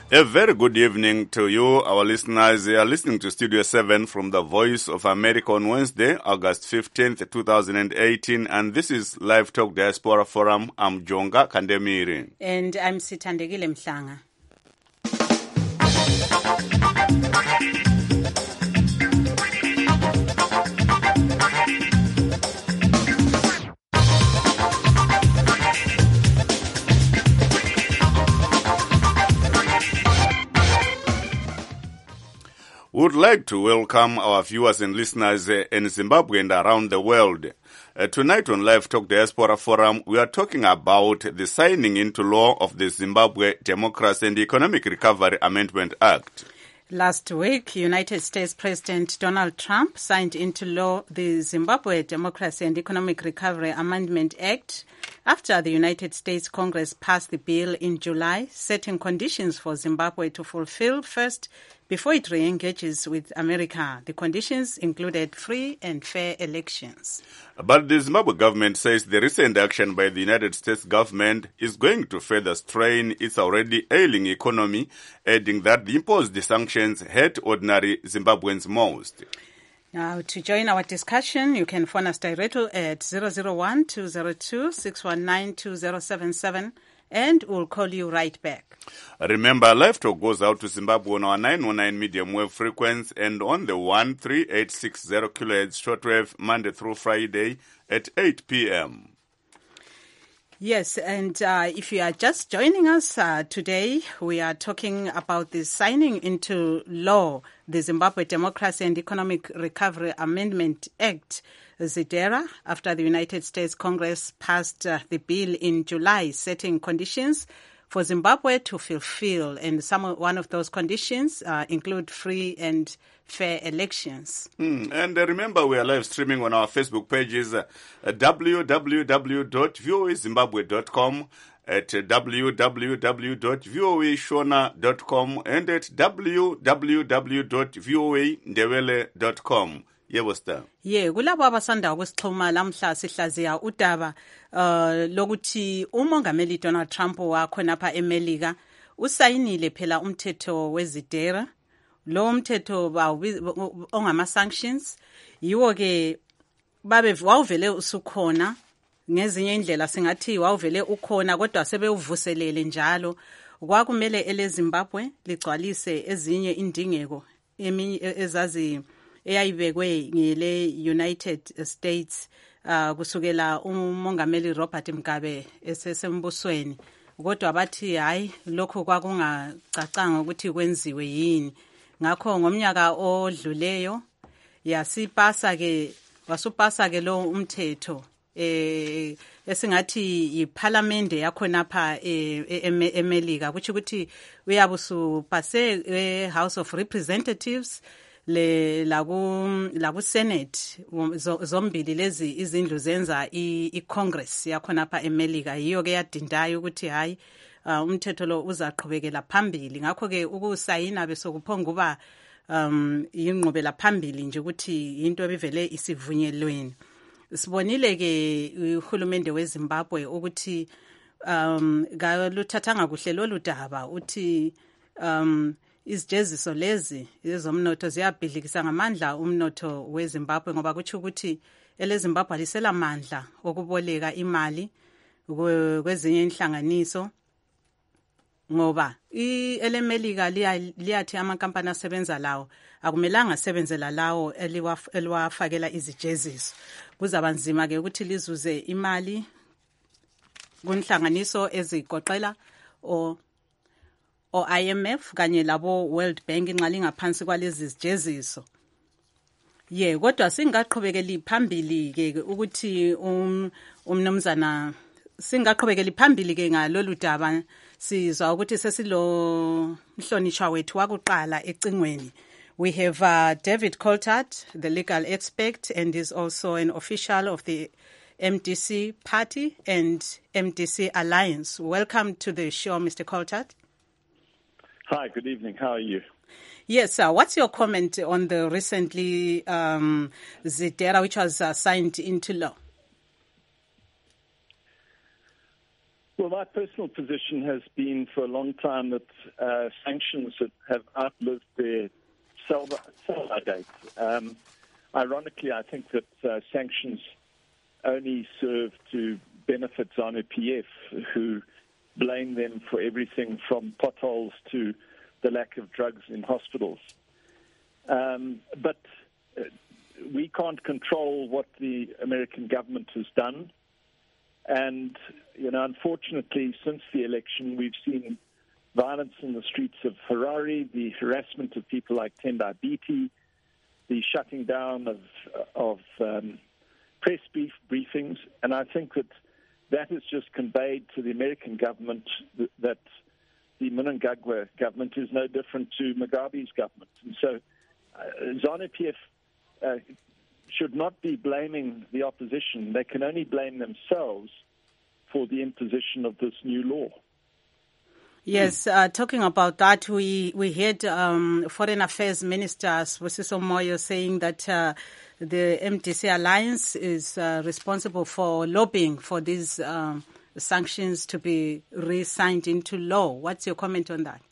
A very good evening to you, our listeners. You are listening to Studio 7 from the Voice of America on Wednesday, August 15th, 2018. And this is Live Talk Diaspora Forum. I'm Jonga Kandemiri. And I'm Sithandekile Mhlanga. We would like to welcome our viewers and listeners in Zimbabwe and around the world. Tonight on Live Talk Diaspora Forum, we are talking about the signing into law of the Zimbabwe Democracy and Economic Recovery Amendment Act. Last week, United States President Donald Trump signed into law the Zimbabwe Democracy and Economic Recovery Amendment Act after the United States Congress passed the bill in July, setting conditions for Zimbabwe to fulfill first before it re-engages with America. The conditions included free and fair elections. But the Zimbabwe government says the recent action by the United States government is going to further strain its already ailing economy, adding that the imposed sanctions hurt ordinary Zimbabweans most. Now, to join our discussion, you can phone us directly at 001-202-619-2077, and we'll call you right back. Remember, Live Talk goes out to Zimbabwe on our 919 medium wave frequency and on the 13860 kHz shortwave Monday through Friday at 8 p.m. Yes, and if you are just joining us today, we are talking about the signing into law the Zimbabwe Democracy and Economic Recovery Amendment Act, ZIDERA, after the United States Congress passed the bill in July, setting conditions for Zimbabwe to fulfill, and one of those conditions include free and fair elections. And remember, we are live streaming on our Facebook pages, www.voazimbabwe.com, at www.voashona.com, and at www.voandebele.com. Yebo star. Kulabo abasanda ukusixhuma lamhla sihlaziya udaba lokuthi umongameli Donald Trump wakhonapha eMelika usayinile phela umthetho wezidera. Lo mthetho ongama sanctions yiwo ke wawuvele usukhona ngezinye indlela singathi wawuvele ukhona kodwa sebewuvuselele njalo. Kwakumele ele Zimbabwe ligcwalise ezinye indingeko ezazi eyayibekwe ngele United States kusukela umongameli Robert Mugabe esesembusweni, kodwa bathi hayi lokho kwakungacacanga ukuthi kwenziwe yini. Ngakho ngomnyaka odluleyo wasupasa ke lo umthetho esingathi yiparlamente yakhonapha eMelika, kuthi ukuthi uyabusupase House of Representatives laku Senate, zombili lezi izindlu zenza i-Congress yakhonapha eMelika. Yiyo ke yadindayo ukuthi hayi umthetho lo uzaqhubekela phambili. Ngakho ke ukusayina besokuphonga kuba yinqubela phambili nje ukuthi into ebivele isivunyelweni. Sibonile ke uhulumende weZimbabwe ukuthi kaluthathanga kuhle lolu daba, uthi izijeziso lezi ezomnotho ziyabhidlikisa ngamandla umnotho weZimbabwe, ngoba kuthi ukuthi eleZimbabwe alisela mandla okuboleka imali kwezinye inhlanganiso, ngoba eleMelika liyathi amakampani asebenza lawo akumelanga asebenzela lawo eliwafakela izijeziso. Kuzaba nzima ke ukuthi lizuze imali kunhlanganiso ezigoqela o IMF kanye labo World Bank nxa lingaphansi kwalezi zijeziso. Kodwa singaqhubekeli phambili ke ukuthi umnumzana singaqhubekeli phambili ke ngalolu daba. Sizwa ukuthi sesilo mhlonishwa wethu wakuqala ecingweni. We have David Coltart, the legal expert, and is also an official of the MDC Party and MDC Alliance. Welcome to the show, Mr. Coltart. Hi, good evening. How are you? Yes, sir. What's your comment on the recently ZIDERA, which was signed into law? Well, my personal position has been for a long time that sanctions have outlived their sell-by date. Ironically, I think that sanctions only serve to benefit ZANU-PF, who blame them for everything from potholes to the lack of drugs in hospitals. But we can't control what the American government has done. And, unfortunately, since the election, we've seen violence in the streets of Harare, the harassment of people like Tendai Biti, the shutting down of press briefings. And I think that has just conveyed to the American government that the Mnangagwa government is no different to Mugabe's government. And so ZANU-PF should not be blaming the opposition. They can only blame themselves for the imposition of this new law. Yes, talking about that, we heard Foreign Affairs Minister Sibusiso Moyo saying that the MDC Alliance is responsible for lobbying for these sanctions to be re-signed into law. What's your comment on that?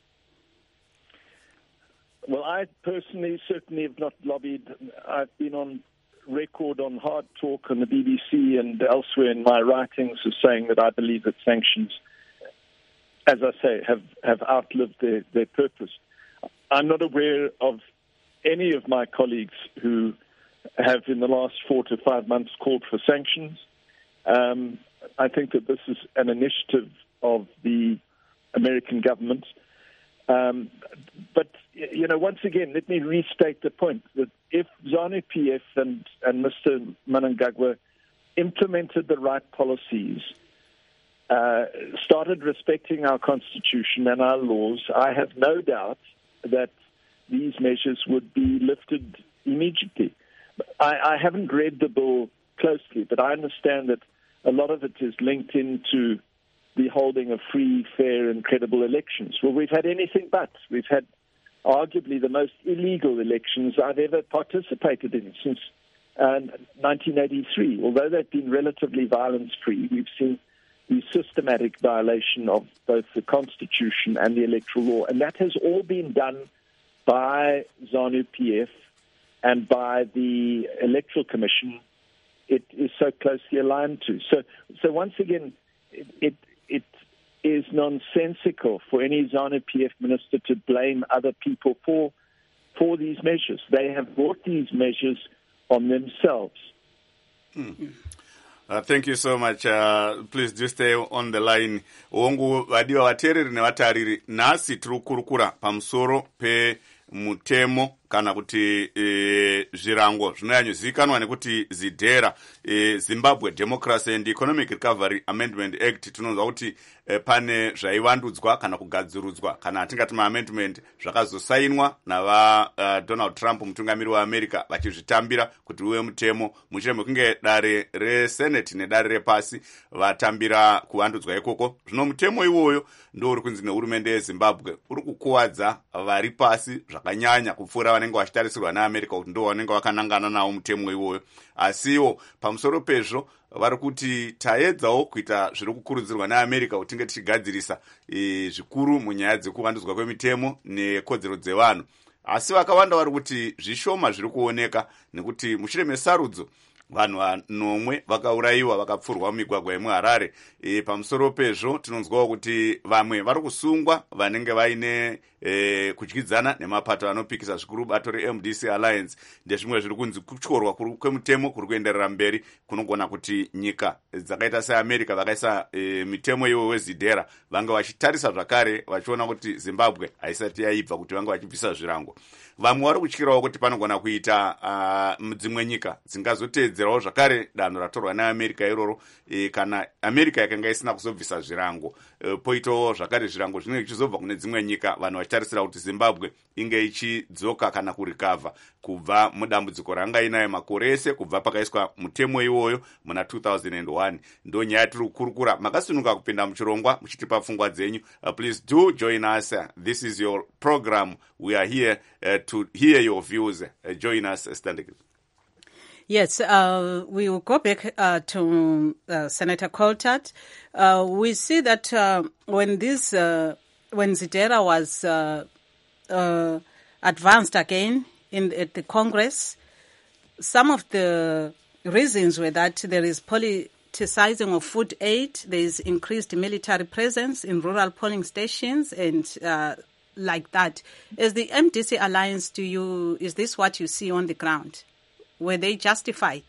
Well, I personally certainly have not lobbied. I've been on record on Hard Talk on the BBC and elsewhere in my writings as saying that I believe that sanctions, as I say, have outlived their purpose. I'm not aware of any of my colleagues who have in the last 4 to 5 months called for sanctions. I think that this is an initiative of the American government. But, once again, let me restate the point that if ZANU-PF and Mr. Mnangagwa implemented the right policies, started respecting our Constitution and our laws, I have no doubt that these measures would be lifted immediately. I haven't read the bill closely, but I understand that a lot of it is linked into the holding of free, fair, and credible elections. Well, we've had anything but. We've had arguably the most illegal elections I've ever participated in since 1983. Although they've been relatively violence-free, we've seen the systematic violation of both the Constitution and the electoral law. And that has all been done by ZANU-PF and by the Electoral Commission it is so closely aligned to. So once again, it is nonsensical for any ZANU-PF minister to blame other people for these measures. They have brought these measures on themselves. Thank you so much. Please do stay on the line. Ongu vadiwa vateereri nevatariri, nhasi tiri kukurukura pamusoro pemutemo kana kuti zvirango zvinonyanyozivikanwa nekuti ZIDERA, Zimbabwe Democracy and Economic Recovery Amendment Act. Tinonzwa kuti pane zvaivandudzwa kana kugadzirudzwa kana atingati maamendment zvakazosainwa Donald Trump, mutungamiri weAmerica, vachizvitambira kuti uwe mutemo mushure mekunge dare reSenate nedare repasi vatambira kuvandudzwa ikoko. Zvino mutemo iwoyo ndo uri kunzi nehurumende yeZimbabwe uri kukuwadza vari pasi zvakanyanya kupfuura vanenge vachitarisirwa neAmerica kuti ndo vanenge vakanangana nawo mutemo iwoyo. Asiwo pamusoro pezvo vari kuti taedzawo kuita zviri kukurudzirwa neAmerica kuti tinge tichigadzirisa zvikuru munyaya dzekuvandudzwa kwemitemo nekodzero dzevanhu. Asi vakawanda vari kuti zvishoma zviri kuoneka nekuti mushure mesarudzo vanhu vanomwe vakaurayiwa vakapfurwa mumigwagwa yemuHarare. Pamusoro pezvo tinonzwawo kuti vamwe vari kusungwa vanenge vaine kudyidzana nemapato anopikisa zvikuru bato reMDC Alliance. Ndezvimwe zviri kunzi kutyorwa kwemutemo kuri kuenderera mberi kunogona kuti nyika dzakaita seAmerica vakaisa mitemo iwo weZIDERA vange vachitarisa zvakare vachiona kuti Zimbabwe haisati yaibva kuti vange vachibvisa zvirango. Vamwe vari kutyirawo kuti panogona kuita dzimwe nyika dzingazoteedzerawo zvakare danho ratorwa neAmerica iroro kana America yakanga isina kuzobvisa zvirango. Poitawo zvakare zvirango zvinenge zvichizobva kune dzimwe nyika, vanhu vachitarisira kuti Zimbabwe inge ichidzoka kana kurikavha kubva mudambudziko ranga inayo makore ese kubva pakaiswa mutemo iwoyo muna 2001. Ndo nyaya tiri kukurukura. Makasinuka kupinda muchirongwa muchitipa pfungwa dzenyu. Please do join us. This is your program. We are here to hear your views. Join us, Standing. Yes, we will go back to Senator Coltart. We see that when Zidera was advanced again at the Congress, some of the reasons were that there is politicizing of food aid, there is increased military presence in rural polling stations, and like that. As the MDC Alliance, is this what you see on the ground? Were they justified?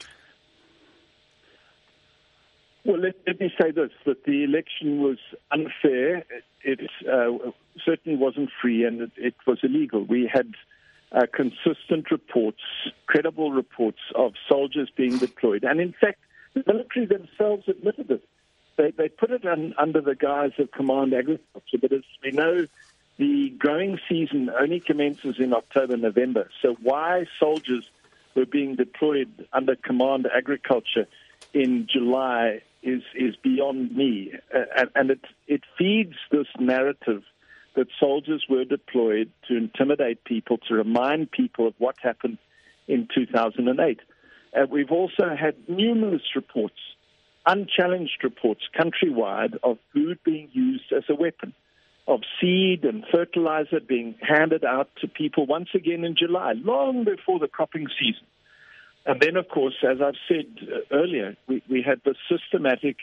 Well, let me say this, that the election was unfair. It certainly wasn't free, and it was illegal. We had consistent reports, credible reports of soldiers being deployed. And in fact, the military themselves admitted it. They put it under the guise of Command Agriculture, but as we know, the growing season only commences in October, November. So why soldiers were being deployed under Command Agriculture in July is beyond me. And it feeds this narrative that soldiers were deployed to intimidate people, to remind people of what happened in 2008. We've also had numerous reports, unchallenged reports countrywide of food being used as a weapon, of seed and fertilizer being handed out to people once again in July, long before the cropping season. And then, of course, as I've said earlier, we had the systematic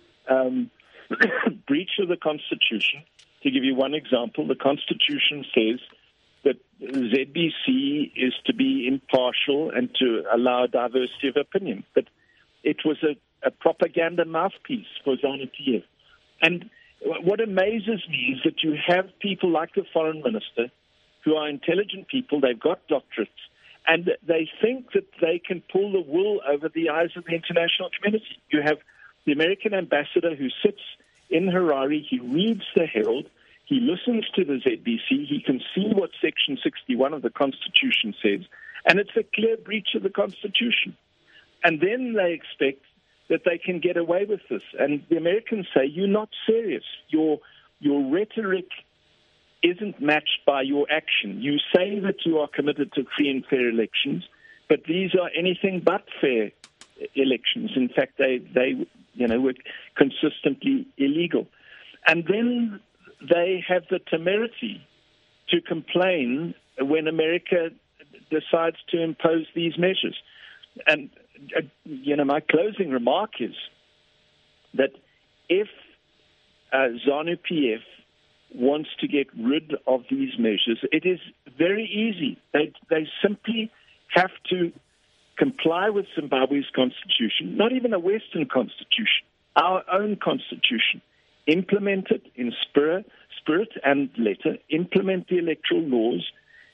breach of the Constitution. To give you one example, the Constitution says that ZBC is to be impartial and to allow diversity of opinion. But it was a propaganda mouthpiece for ZANU-PF. And what amazes me is that you have people like the foreign minister who are intelligent people, they've got doctorates, and they think that they can pull the wool over the eyes of the international community. You have the American ambassador who sits in Harare, he reads the Herald, he listens to the ZBC, he can see what Section 61 of the Constitution says, and it's a clear breach of the Constitution. And then they expect that they can get away with this. And the Americans say, you're not serious. Your rhetoric isn't matched by your action. You say that you are committed to free and fair elections, but these are anything but fair elections. In fact, they were consistently illegal. And then they have the temerity to complain when America decides to impose these measures. And, my closing remark is that if ZANU-PF wants to get rid of these measures, it is very easy. They simply have to comply with Zimbabwe's constitution, not even a Western constitution, our own constitution, implement it in spirit and letter, implement the electoral laws,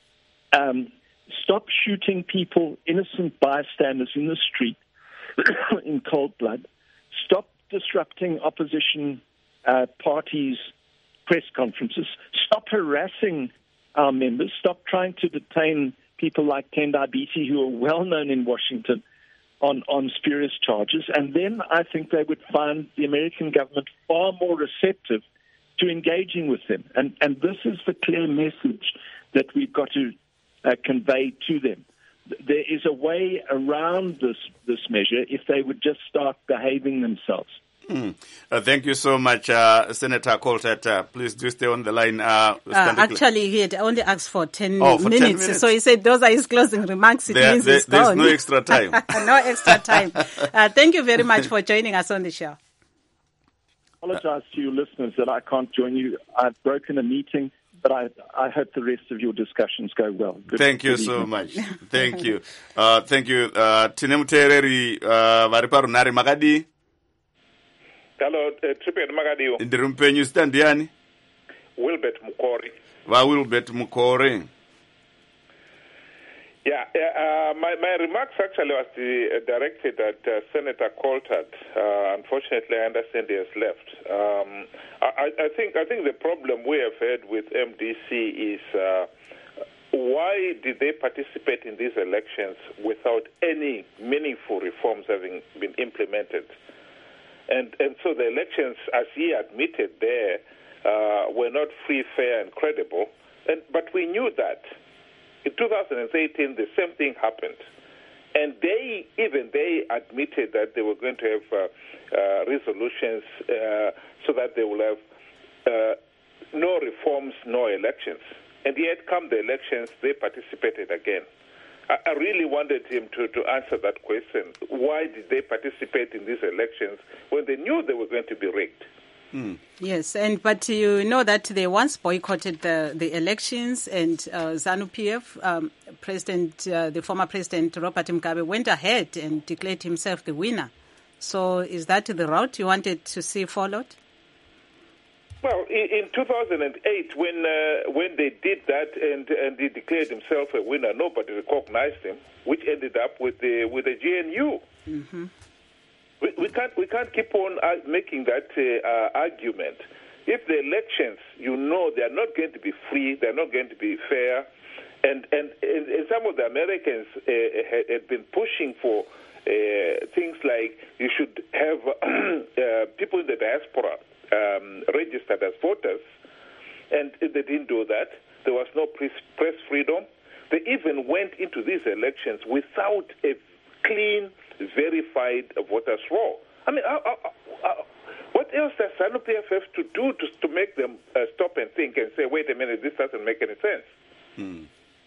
stop shooting people, innocent bystanders in the street in cold blood, stop disrupting opposition parties' press conferences, stop harassing our members, stop trying to detain people like Tendai Biti, who are well known in Washington on spurious charges. And then I think they would find the American government far more receptive to engaging with them. And this is the clear message that we've got to convey to them. There is a way around this measure if they would just start behaving themselves. Thank you so much, Senator Coltart. Please do stay on the line. Actually, he had only asked for 10 minutes. So he said those are his closing remarks. Means he's there's gone. no extra time. No extra time. Thank you very much for joining us on the show. I apologize to you listeners that I can't join you. I've broken a meeting, but I hope the rest of your discussions go well. Thank you so much. Thank you. Thank you. Tine muteereri vari parunare makadi? Hello, Tripet Magadiu. Ndiri mupenyu zita ndiani? Wilbert Mukori. Wilbert Mukori. Yeah, my remarks actually was directed at Senator Coltart. Unfortunately, I understand he has left. I think the problem we have had with MDC is why did they participate in these elections without any meaningful reforms having been implemented? And so the elections, as he admitted there, were not free, fair, and credible. But we knew that. In 2018, the same thing happened. And they admitted that they were going to have resolutions so that they will have no reforms, no elections. And yet, come the elections, they participated again. I really wanted him to answer that question. Why did they participate in these elections when they knew they were going to be rigged? Yes, but you know that they once boycotted the elections, and ZANU-PF, the former president Robert Mugabe, went ahead and declared himself the winner. So is that the route you wanted to see followed? Well, in 2008, when they did that and he declared himself a winner, nobody recognized him, which ended up with the GNU. Mm-hmm. We can't keep on making that argument. If the elections, they are not going to be free, they are not going to be fair, and some of the Americans had been pushing for things like you should have people in the diaspora registered as voters, and they didn't do that. There was no press freedom. They even went into these elections without a clean, verified voters roll. I mean, what else does ZANU-PF have to do to make them stop and think and say, wait a minute, this doesn't make any sense?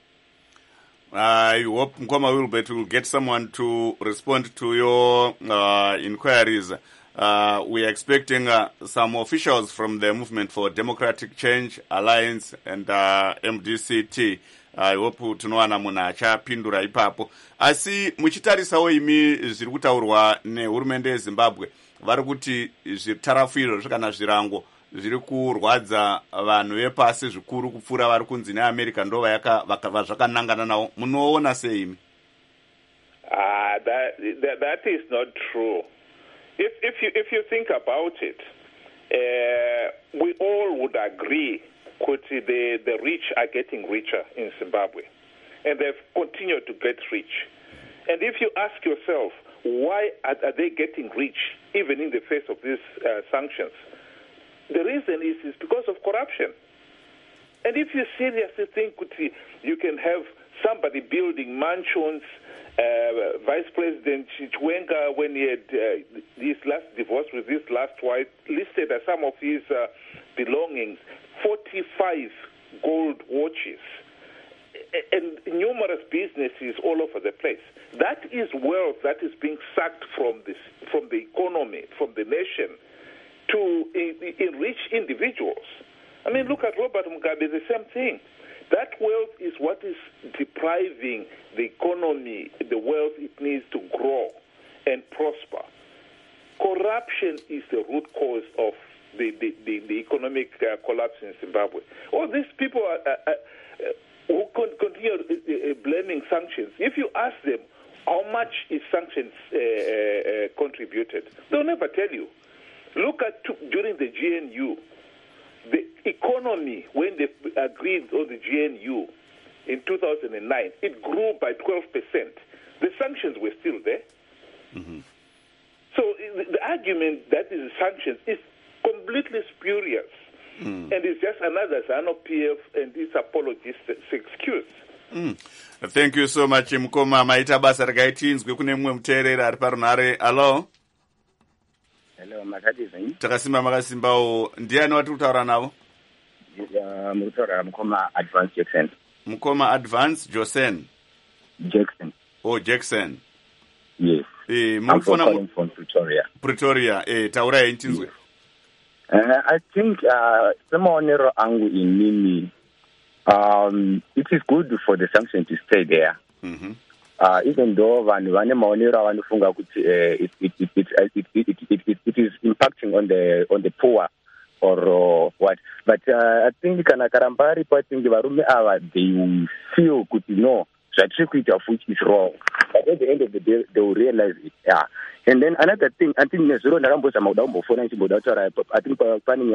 I hope Mkoma will get someone to respond to your inquiries. We are expecting some officials from the Movement for Democratic Change Alliance and MDCT. I hope tunowana munhu achapindura ipapo. Asi muchitarisawo imi zviri kutaurwa nehurumende yeZimbabwe, vari kuti zvitarafu izvo kana zvirango zviri kurwadza vanhu vepasi zvikuru kupfuura vari kunzi neAmerica ndo vazvakanangana nawo. Munoona sei imi? That is not true. If you think about it, we all would agree that the rich are getting richer in Zimbabwe, and they've continued to get rich. And if you ask yourself, why are they getting rich even in the face of these sanctions? The reason is because of corruption. And if you seriously think you can have somebody building mansions, Vice President Chichwenga, when he had his last divorce with his last wife, listed as some of his belongings 45 gold watches and numerous businesses all over the place. That is wealth that is being sucked from the economy, from the nation, to enrich individuals. I mean, look at Robert Mugabe, the same thing. That wealth is what is depriving the economy the wealth it needs to grow and prosper. Corruption is the root cause of the economic collapse in Zimbabwe. All these people who continue blaming sanctions, if you ask them how much is sanctions contributed, they'll never tell you. Look at during the GNU, the economy, when they agreed on the GNU in 2009, it grew by 12%. The sanctions were still there. Mm-hmm. So the argument that is sanctions is completely spurious. And it's just another ZANU-PF and its apologistic excuse. Thank you so much, Mkoma. Maita basa rakaitinzwe kune mumwe muteereri ari parunare. Hello? Hello, makadizini. Takasimba makasimbawo. Ndiani wati kutaura navo? Murutaura Mkoma Advance Jackson. Mkoma Advance Jackson. Oh, Jackson. Yes. I'm calling from Pretoria. Pretoria. Taura intinzwe. I think Samonero Angu in Mimi, it is good for the sanction to stay there. Mm-hmm. Even though it is impacting on the poor or what. But I think Kanakarambari, I think they will feel good to know that which is wrong. But at the end of the day, they will realize it. Yeah. And then another thing, I think planning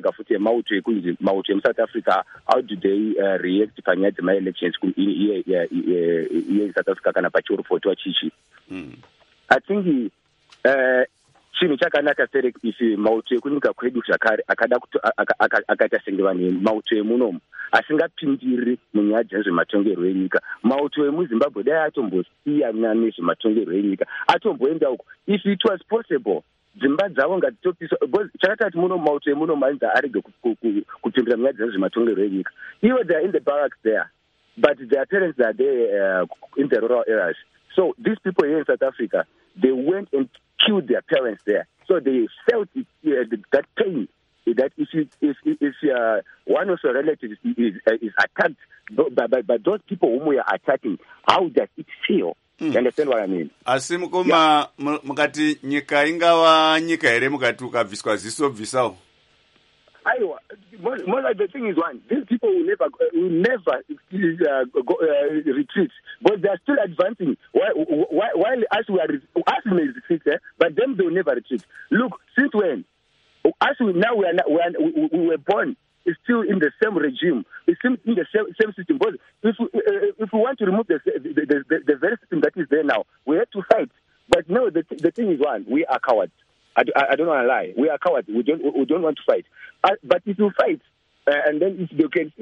in South Africa, how do they react to my elections in South Africa for Chichi? I think chini chakanaka if Mauche kunika kwedu zvakare akada akata sengevani Mauche munomu asingapindiri munyaya dzezvematongerwo enyika. Mauto emuZimbabwe dai atombosiyana nezvematongerwo enyika, atomboenda uko. If it was possible, dzimba dzavo ngadzitopiswa, chakatati muno mauto emuno mainza arege kupindira munyaya dzezvematongerwo enyika. Ivo they are in the barracks there, but their parents are there in the rural areas. So these people here in South Africa, they went and killed their parents there. So they felt that pain, that if one of your relatives is attacked by those people whom we are attacking, how does it feel? You understand what I mean? Asi mukoma mukati nyika ingava nyika here mukati ukabviswa ziso bvisawo. More like the thing is one, these people will never retreat, but they are still advancing. While us may retreat, but them they will never retreat. Look, since when? We were born still in the same regime, still in the same system. But if we want to remove the very system that is there now, we have to fight. But no, the thing is one, we are cowards. I don't want to lie. We are cowards. We don't want to fight. But if you fight, and then if you can,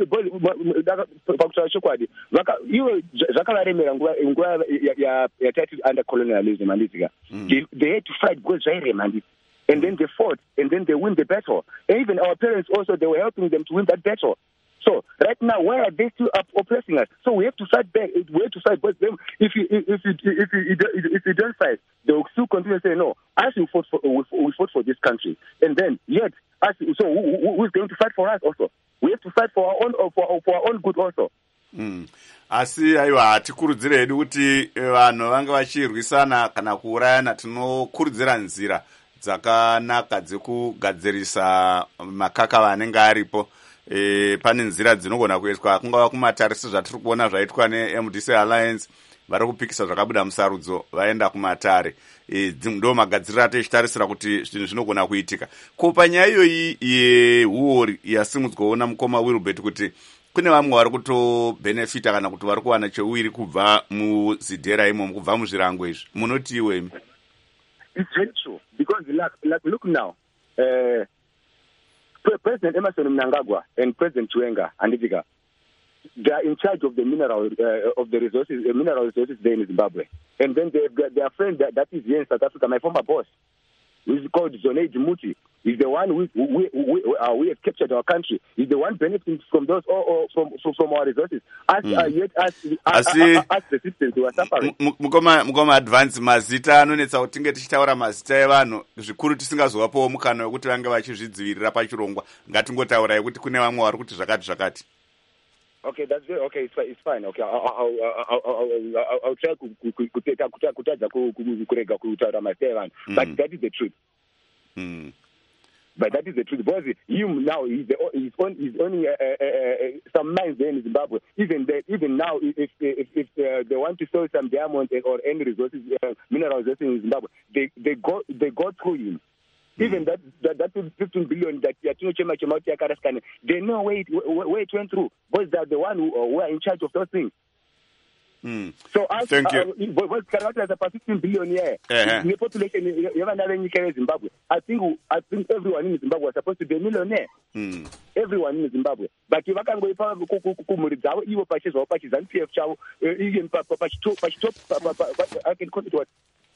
under colonialism, they had to fight because and then they fought, and then they win the battle. And even our parents also, they were helping them to win that battle. So right now, why are they still oppressing us? So we have to fight back. We have to fight. But them, if you don't fight, they will still continue to say no. Us we fought for this country, and then yet us. So who's going to fight for us also? We have to fight for our own good also. Asi aiwa tikurudzire hedu kuti vanhu vanga vachirwisana kana kuurayana, tinokurudzira nzira dzakanaka dzekugadzirisa makaka anenge aripo. Pane nzira dzinogona kuitwa kungava kumatare sezvatiri kuona zvaitwa neMDC Alliance, vari kupikisa zvakabuda musarudzo vaenda kumatare. Ndo magadziriro atechitarisira kuti zvinhu zvinogona kuitika. Ko panyaya iyoyi yehuori yasimudzwaona mukoma Wilbert kuti kune vamwe vari kutobenefita kana kuti vari kuwana cheuwiri kubva muzidhera imomo, kubva muzvirango izvi, munoti iwemi? It's very true, because look now, President Emerson Mnangagwa and President Chiwenga Andivika, they are in charge of the mineral resources there in Zimbabwe. And then their friend that is here in South Africa, my former boss, who is called Zonei Muti, is the one we have captured our country. Is the one benefiting from those from our resources. As the citizens who are suffering. Mukoma advance mazita anonetsa kuti tinge tichitaura mazita evanhu zvikuru tisingazovapowo mukana wekuti vange vachizvidzivirira pachirongwa. Ngatingotaura kuti kune vamwe vari kuti zvakati. Okay, that's good. Okay, it's fine. Okay, I'll try kutadza kurega kutaura mazita evanhu, but that is the truth. But that is the truth. Because him now, he's only some mines there in Zimbabwe. Even now, if they want to sell some diamonds or any resources, mineral resources in Zimbabwe, they go through him. Even that 15 billion that Yatino Chema Chemauti Akaraskan, they know where it went through. Because they're the one who are in charge of those things. So thank you. But Karate has a 15 billion year. The population in Zimbabwe. I think everyone in Zimbabwe was supposed to be a millionaire. Everyone in Zimbabwe. But if I can go Kumurizawa, you purchase or purchase and PF Chow, even I can call it what?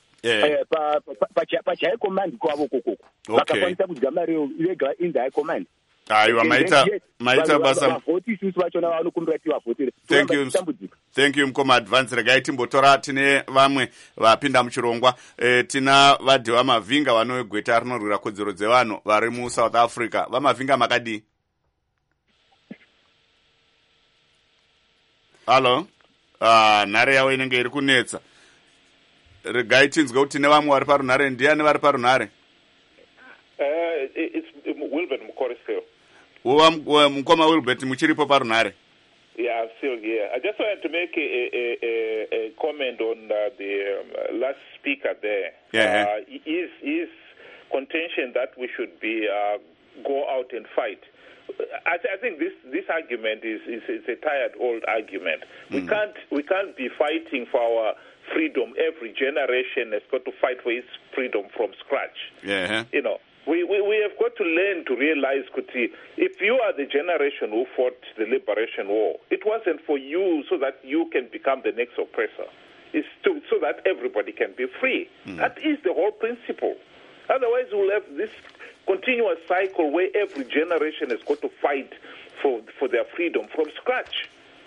Pacha command kwavo vakakwanisa kudzamari irregular in the command. Aiwa maita basa. Thank you mkoma advance. Regai timbotora tine vamwe vapinda muchirongwa. Tina vadhiwa Mavinga vanogweta rinorwira kodzero dzevanhu vari mu South Africa. Vamavinga makadi. Hello. Nhare yavo inenge iri kunetsa. Regai tinzwe kuti tine vamwe vari parunhare. Ndiani vari parunhare? It's Wilbert Mukoriseo. Mukoma Wilbert muchiripo parunhare. Yeah, I'm still here. I just wanted to make a comment on the last speaker there. Yeah. His contention that we should be go out and fight. I think this argument is a tired old argument. We can't be fighting for our freedom. Every generation has got to fight for its freedom from scratch. Yeah. You know. We have got to learn to realize, Kuti, if you are the generation who fought the liberation war, it wasn't for you so that you can become the next oppressor. It's so that everybody can be free. That is the whole principle. Otherwise, we'll have this continuous cycle where every generation has got to fight for their freedom from scratch.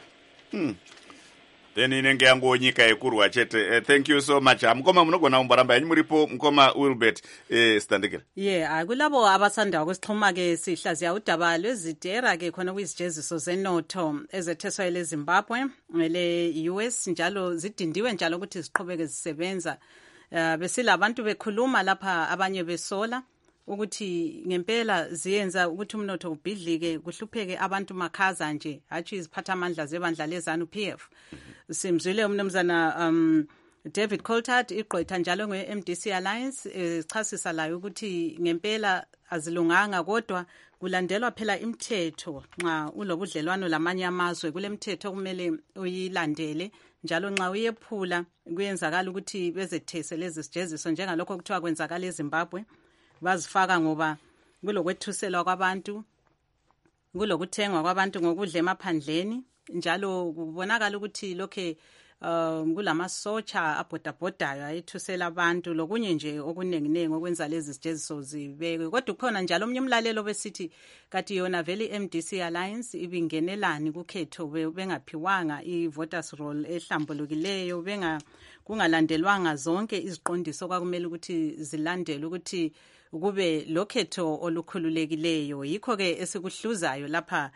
Then inenge yangu nyika yekurwa chete. Thank you so much. Mkoma munogona umbaramba yani muripo mkoma Wilbert Standekela. Kulabo abasanda ukusixhuma ke sihlaziya udaba lwezitera ke khona kwizijeziso zenotho ezetheswa leZimbabwe le US njalo zidindiwe njalo ukuthi ziqhubeke zisebenza. Besilabantu bekhuluma lapha abanye besola ukuthi ngempela ziyenza ukuthi umnotho ubhidlike kuhlupheke abantu makhaza nje hathi iziphathamandla zebandla lezanu PF. Simzwile umnumzana David Coulthard igqwetha njalo nge-MDC Alliance chasisa layo ukuthi ngempela azilunganga kodwa kulandelwa phela imithetho nxa ulobudlelwano lamanye amazwe kule mithetho kumele uyilandele njalo nxa uyephula kuyenzakala ukuthi bezethese lezi sijeziso njengalokho kuthiwa kwenzakala eZimbabwe bazifaka ngoba kulokwethuselwa kwabantu kulokuthengwa kwabantu ngokudla emaphandleni njalo kubonakala ukuthi lokhe kulamasotsha abhodabhodayo ayethusela abantu lokunye nje okunenginengi okwenza lezi sijeziso zibekwe kodwa kukhona njalo omnye umlalelo besithi kati yona vele MDC Alliance ibingenelani kukhetho bengaphiwanga i-voters roll ehlambulukileyo kungalandelwanga zonke iziqondiso kwakumele ukuthi zilandele ukuthi kube lokhetho olukhululekileyo yikho ke esikuhluzayo lapha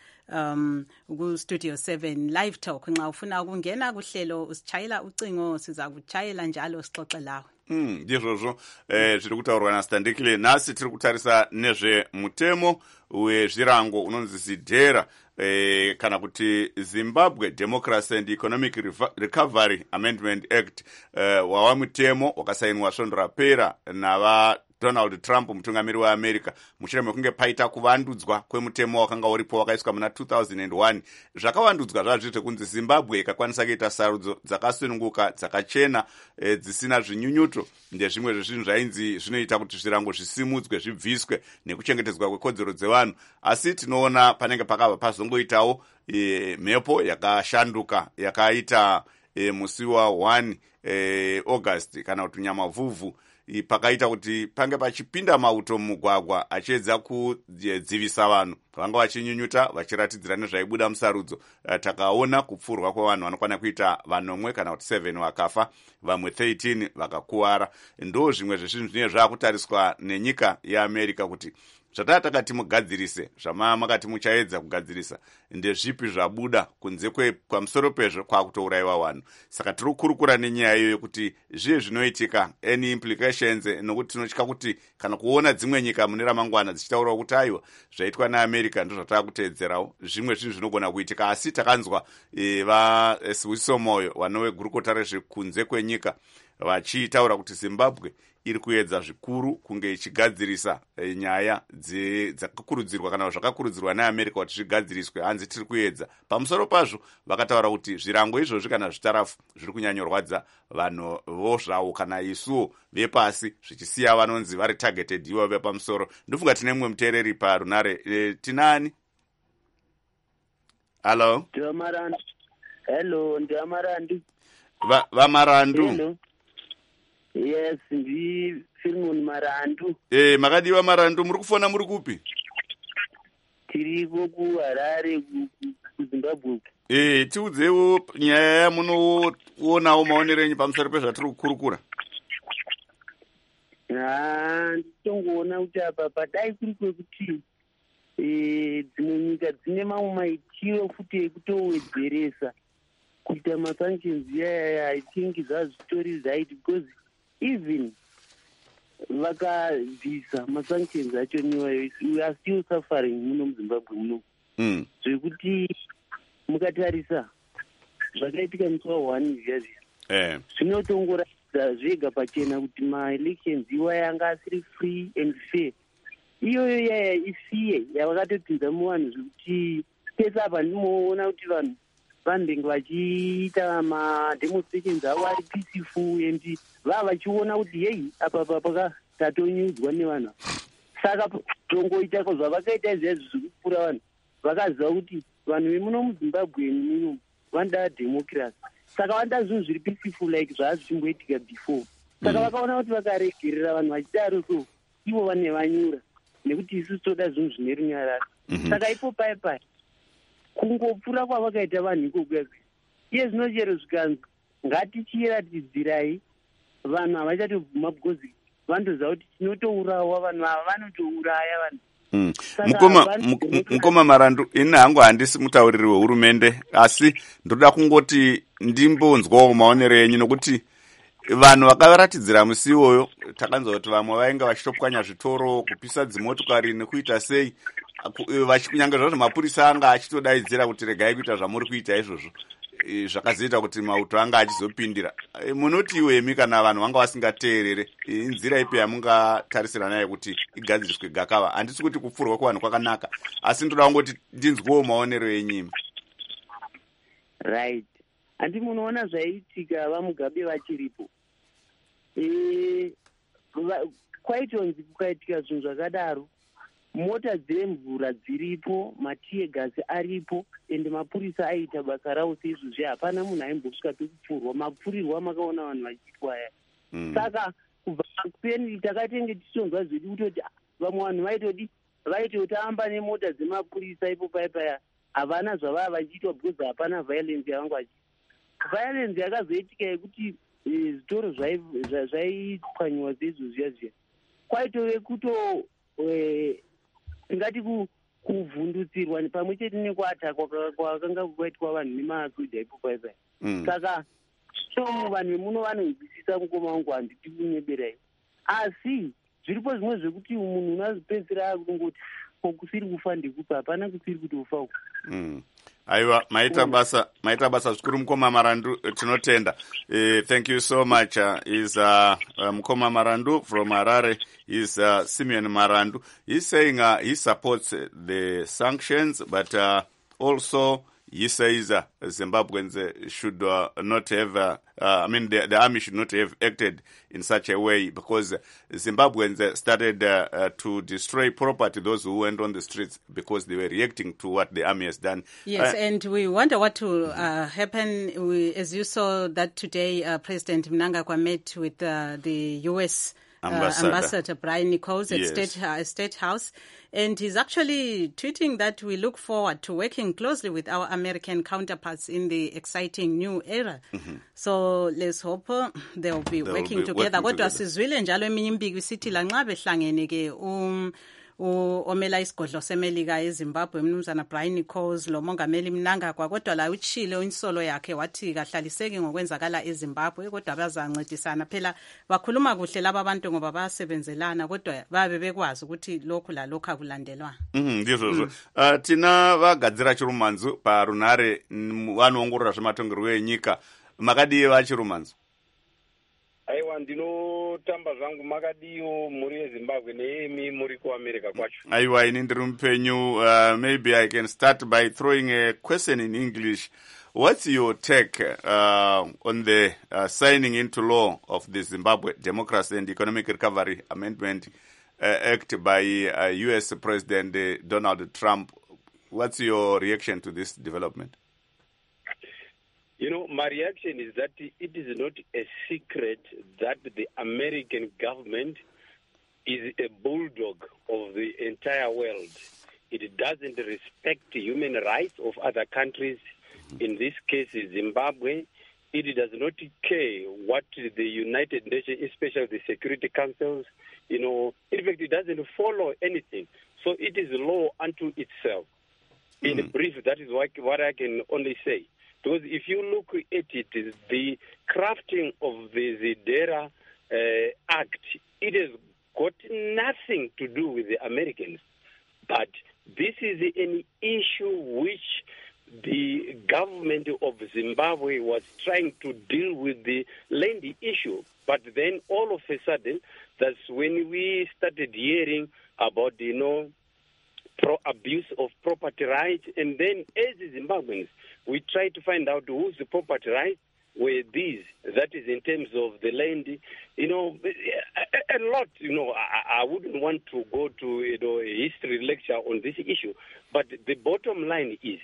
ku Studio 7 live talk nxa ufuna ukungena kuhlelo usitshayela ucingo siza kuchayela njalo sixoxe lawe. Ndizvozvo zviri kutaurwa naStandekile. Nasi tiri kutarisa nezvemutemo wezvirango unonzi ZIDERA kana kuti Zimbabwe Democracy and Economic Recovery Amendment Act wawa mutemo wakasainwa svondo rapera nava Donald Trump mutungamiri weAmerica mushure mekunge paita kuvandudzwa kwemutemo wakanga uripo wakaiswa muna 2001. Zvakavandudzwa zvazviite kunzi Zimbabwe ikakwanisa kuita sarudzo dzakasununguka dzakachena dzisina zvinyunyuto ndezvimwe zvezvinhu zvainzi zvinoita kuti zvirango zvisimudzwe zvibviswe nekuchengetedzwa kwekodzero dzevanhu. Asi tinoona panenge pakabva pazongoitawo mhepo yakashanduka yakaita musi wa1 August kana kuti nyamavhuvhu pakaita kuti pange pachipinda mauto mugwagwa achiedza kudzivisa vanhu vanga vachinyunyuta vachiratidzira nezvaibuda musarudzo. Takaona kupfurwa kwevanhu vanokwana kuita vanomwe kana kuti 7 vakafa vamwe 13 vakakuwara. Ndo zvimwe zvezvinhu zvinenge zvakutariswa nenyika yeAmerica kuti zvatakati mugadzirise zvamamakati muchaedza kugadzirisa ndezvipi zvabuda kunze pamusoro pezvo kwakutourayiwa vanhu. Saka tiri kukurukura nenyaya iyo yekuti zviye zvinoitika any implications nokuti tinotya kuti kana kuona dzimwe nyika mune ramangwana dzichitaurawo kuti aiwa zvaitwa neAmerica ndo zvataakuteedzerawo zvimwe zvinhu zvinogona kuitika. Asi takanzwa vaSibusiso Moyo vanowegurukota rezvekunze kwenyika vachitaura kuti Zimbabwe iri kuedza zvikuru kunge ichigadzirisa nyaya dzakakurudzirwa kana zvakakurudzirwa neAmerica kuti zvigadziriswe. Hanzi tiri kuedza pamusoro pazvo vakataura kuti zvirango izvozvi kana zvitarafu zviri kunyanyorwadza vanhu vozvawo kana isuwo vepasi zvichisiya vanonzi vari targeted ivo vepamusoro. Ndofunga tine mumwe muteereri parunare. Tinani? Hello? Hello, ndiamarandu. Vamarandu? Yes, ndi Filimon Marandu. Makadiwa Marandu, muri kufona muri kupi? Tiriko kuHarare kuZimbabwe. Tiudzewo nyaya yamunoonawo maonero enyu pamusoro pezvatiri kukurukura. Nditongoona kuti apa padai kuri kwekuti dzimwe nyika dzine mamwe maitiro futi ekutowedzeresa kuita masanctions yaya I think zvazvitori right because even vakabvisa masanctions acho niwayo we are still suffering muno muZimbabwe muno zvekuti mukatarisa zvakaitika musi wa1 zviya zvinotongoratidza zvega pachena kuti maelections iwaya anga asiri free and fair. Iyoyo yaya isiye yavakatopinza muvanhu zvekuti pese apa ndimoona kuti vanhu vanenge vachiita mademonstrations avo ari peaceful and vava vachiona kuti yei apa tatonyudzwa nevanhu. saka tongoita zvavakaita izvezvi zvekupfura vanhu vakaziva kuti vanhu vemuno muzimbabwe muno vanoda democracy, saka vanoda zvinhu zviri peaceful like zvaazvichimboitika before. Saka vakaona kuti vakaregerera vanhu vachidaro so ivo vane vanyura, nekuti isusu toda zvinhu zvine runyararo. Saka ipo pai kungopfura kwavakaita vanhu ikokuyakwe iye zvino chero zvikanzi ngatichiratidzirai vanhu havachatobvuma because vandoziva kuti tinotourawa vanhu ava vanotouraya vanhu. Mukoma Marandu, ini hangu handisi mutauriri wehurumende, asi ndoda kungoti ndimbonzwawo maonero enyu, nokuti vanhu vakaratidzira musi iwoyo takanzwa kuti vamwe vainge vachitopwanya zvitoro, kupisa dzimotokari nekuita sei, kunyange zvazvo mapurisa anga achitodaidzira kuti regai kuita zvamuri kuita izvozvo, zvakazoita kuti mauto anga achizopindira. Munoti iwemi kana vanhu vanga vasingateerere, nzira ipi yamungatarisira nayo kuti igadziriswe gakava? Handisi kuti kupfurwa kuvanhu kwakanaka, asi ndoda kungoti ndinzwewo maonero enyima. Right. Andi munoona zvaiitika vaMugabe vachiripo. Kwaitonzi kukaitika zvinhu zvakadaro, mota dzemvura dziripo, matiye gasi aripo, ende mapurisa aita basa rawo seizvozvi hapana munhu aimbosvika pekupfurwa. Mapfurirwa makaona vanhu vachiitwa aya. Saka kubva peni takatenge tichonzwa zvedu kutoti vamwe vanhu vaitotamba nemota dzemapurisa ipo paipaya havana zvavava vachiitwa because hapana violence yavanga vachiita. Violence yakazoitika yekuti zvitoro zvaipwanyiwa seizvozviya zviya kwaitove tingati kuvhundutsirwa pamwe chete nekuatakwa kwakanga kwaitwa vanhu nemasoja ipo paipaya. Saka vanhu vemuno vanonzwisisa mukoma wangu, handiti kunyeberai, asi zviripo zvimwe zvekuti munhu unazopedzisira akungoti kusiri kufa ndekupa, hapana kusiri kutofa uku. Aiwa, maita basa zvikuru Mukoma Marandu, tinotenda. Thank you so much. Is Mukoma Marandu from Harare, is Simeon Marandu. He's saying he supports the sanctions, but also he says Zimbabweans should not have, the army should not have acted in such a way, because Zimbabweans started to destroy property, those who went on the streets, because they were reacting to what the army has done. Yes, and we wonder what will happen. As you saw that today, President Mnangagwa met with the U.S. Ambassador Brian Nichols at State House. And he's actually tweeting that we look forward to working closely with our American counterparts in the exciting new era. So let's hope they'll be working together. Kodwa sizwile njalo eminye imbiko isithi lanxa behlangene ke omela isigodlo semelika eZimbabwe mnumzana Brian Nichols lo mongameli Mnangagwa, kodwa la utshile insolo yakhe wathi kahlaliseki ngokwenzakala eZimbabwe, kodwa bazancedisana. Phela bakhuluma kuhle laba abantu ngoba bayasebenzelana, kodwa babe bekwazi ukuthi lokhu la lokho akulandelwa. Ndizvo. Tina vagadzira chirumanzu parunare vanoongorora zvematongerwo enyika. Makadiye vachirumanzu? Aiwa, ndinotamba zvangu makadiyo muri eZimbabwe neemi muri kuAmerica kwacho. Aiwa, ini ndiri mupenyu. Maybe I can start by throwing a question in English. What's your take on the signing into law of the Zimbabwe Democracy and Economic Recovery Amendment Act by U.S. President Donald Trump? What's your reaction to this development? You know, my reaction is that it is not a secret that the American government is a bulldog of the entire world. It doesn't respect human rights of other countries. In this case, Zimbabwe. It does not care what the United Nations, especially the Security Councils, in fact, it doesn't follow anything. So it is law unto itself. In brief, that is what I can only say. Because if you look at it, the crafting of the ZEDERA Act, it has got nothing to do with the Americans. But this is an issue which the government of Zimbabwe was trying to deal with, the land issue. But then all of a sudden, that's when we started hearing about, abuse of property rights. And then as Zimbabweans, we try to find out whose property rights. were these. That is in terms of the land, a lot, I wouldn't want to go to, a history lecture on this issue, but the bottom line is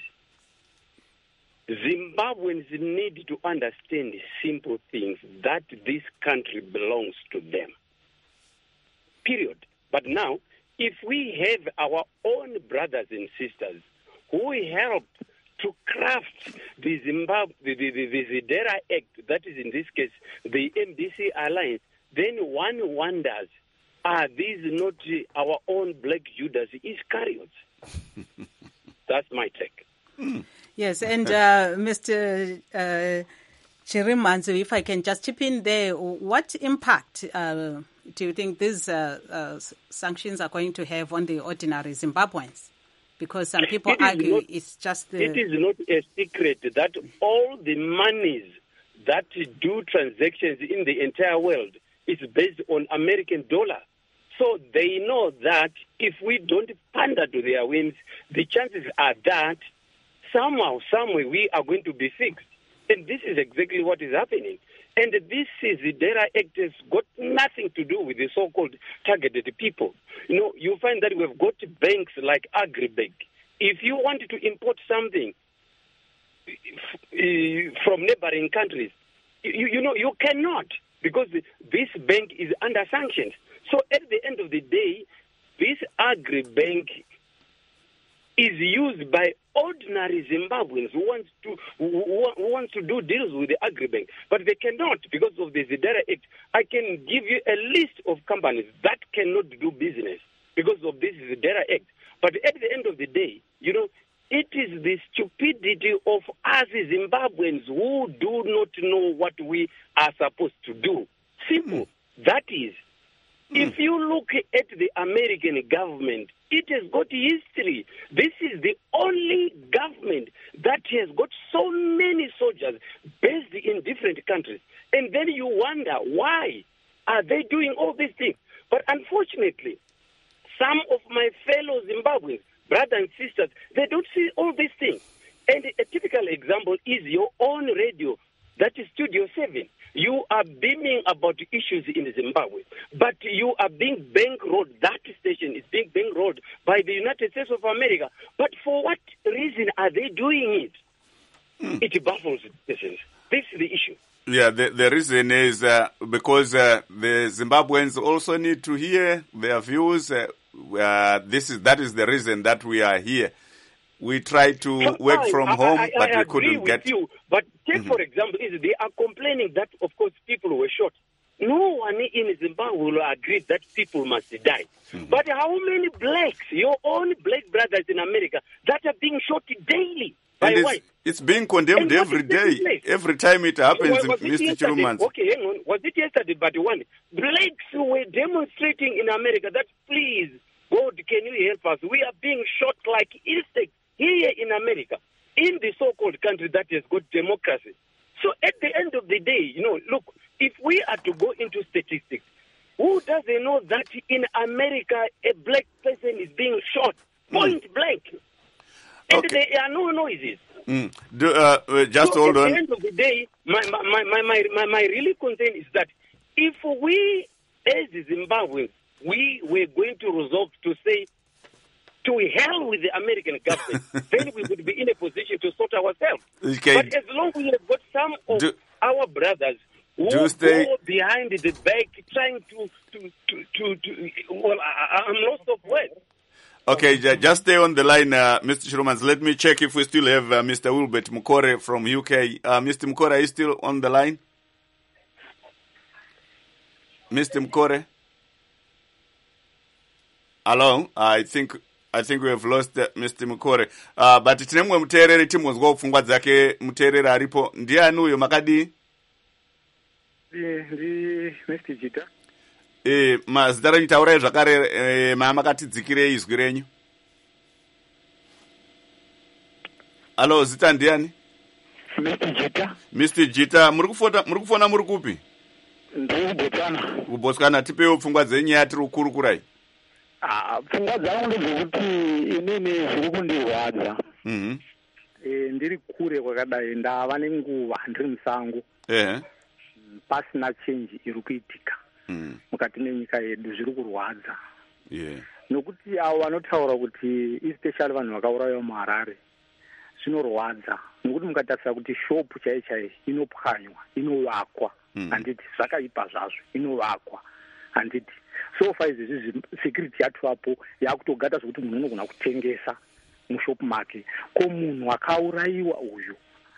Zimbabweans need to understand simple things, that this country belongs to them. Period. But now, if we have our own brothers and sisters who help to craft the ZIDERA Act, that is in this case the MDC Alliance, then one wonders, are these not our own Black Judas Iscariots? That's my take. Yes, and Mr. Chirimanzu, if I can just chip in there, what impact do you think these sanctions are going to have on the ordinary Zimbabweans? Because some people argue it's just the... It is not a secret that all the monies that do transactions in the entire world is based on American dollar. So they know that if we don't pander to their whims, the chances are that somehow, somewhere, we are going to be fixed. And this is exactly what is happening. And this ZIDERA Act has got nothing to do with the so-called targeted people. You find that we've got banks like Agribank. If you want to import something from neighboring countries, you cannot, because this bank is under sanctions. So at the end of the day, this Agribank is used by ordinary Zimbabweans who want to do deals with the Agribank, but they cannot because of the ZIDERA Act. I can give you a list of companies that cannot do business because of this ZIDERA Act. But at the end of the day, it is the stupidity of us Zimbabweans who do not know what we are supposed to do. Simple. That is, if you look at the American government, it has got history. This is the only government that has got so many soldiers based in different countries. And then you wonder, why are they doing all these things? But unfortunately, some of my fellow Zimbabweans, brothers and sisters, they don't see all these things. And a typical example is your own radio, that is Studio 7. You are beaming about issues in Zimbabwe, but you are being bankrolled. That station is being bankrolled by the United States of America. But for what reason are they doing it? It baffles citizens. This is the issue. Yeah, the reason is because the Zimbabweans also need to hear their views. That is the reason that we are here. We try to work from home, but we couldn't get... You, but take, for example, they are complaining that, of course, people were shot. No one in Zimbabwe will agree that people must die. But how many blacks, your own black brothers in America, that are being shot daily by white? It's being condemned every day. Every time it happens, Mr. Chirumans. Okay, hang on. Was it yesterday? But blacks were demonstrating in America that, please, God, can you help us? We are being shot like insects here in America, in the so-called country that has got democracy. So at the end of the day, look, if we are to go into statistics, who doesn't know that in America a black person is being shot point blank? And there are no noises. Just hold on. At the end of the day, my really concern is that if we, as Zimbabweans, we were going to resolve to say, to hell with the American government, then we would be in a position to sort ourselves. Okay. But as long as we have got some of our brothers who go behind the back trying well, I'm lost of words. Okay, just stay on the line, Mr. Chirumans. Let me check if we still have Mr. Wilbert Mukore from UK. Mr. Mukore, are you still on the line? Mr. Mukore? Hello? I think we have lost Mr. Mukore. But tinemwe muterere timozwa kupfungwa dzake muterere aripo. Ndiani uyo makadi? Mr. Jita. Mazita renyu taurai zvakare makatidzikirei izwi renyu. Hello, zita ndiani? Mr. Jita. Mr. Jita, muri kufona muri kupi? Ndiri kuBotswana. kuBotswana, tipewo pfungwa dzenyu yatiri kukurukurai. Pfungwa dzangu ndezvekuti inini zviri kundirwadza. Ndiri kure kwakadai, ndava nenguva ndiri musango. pasina change iri kuitika mukati menyika yedu zviri kurwadza nokuti avo vanotaura kuti especially vanhu vakaurayiwa muHarare zvinorwadza nokuti mukatarisa kuti shopu chaiyo inopwanywa inovakwa handiti zvakaipa zvazvo inovakwa handiti so far izvezvi security yatwapo yakutogata zvokuti munhu unogona kutengesa mushopu make ko munhu akaurayiwa uyu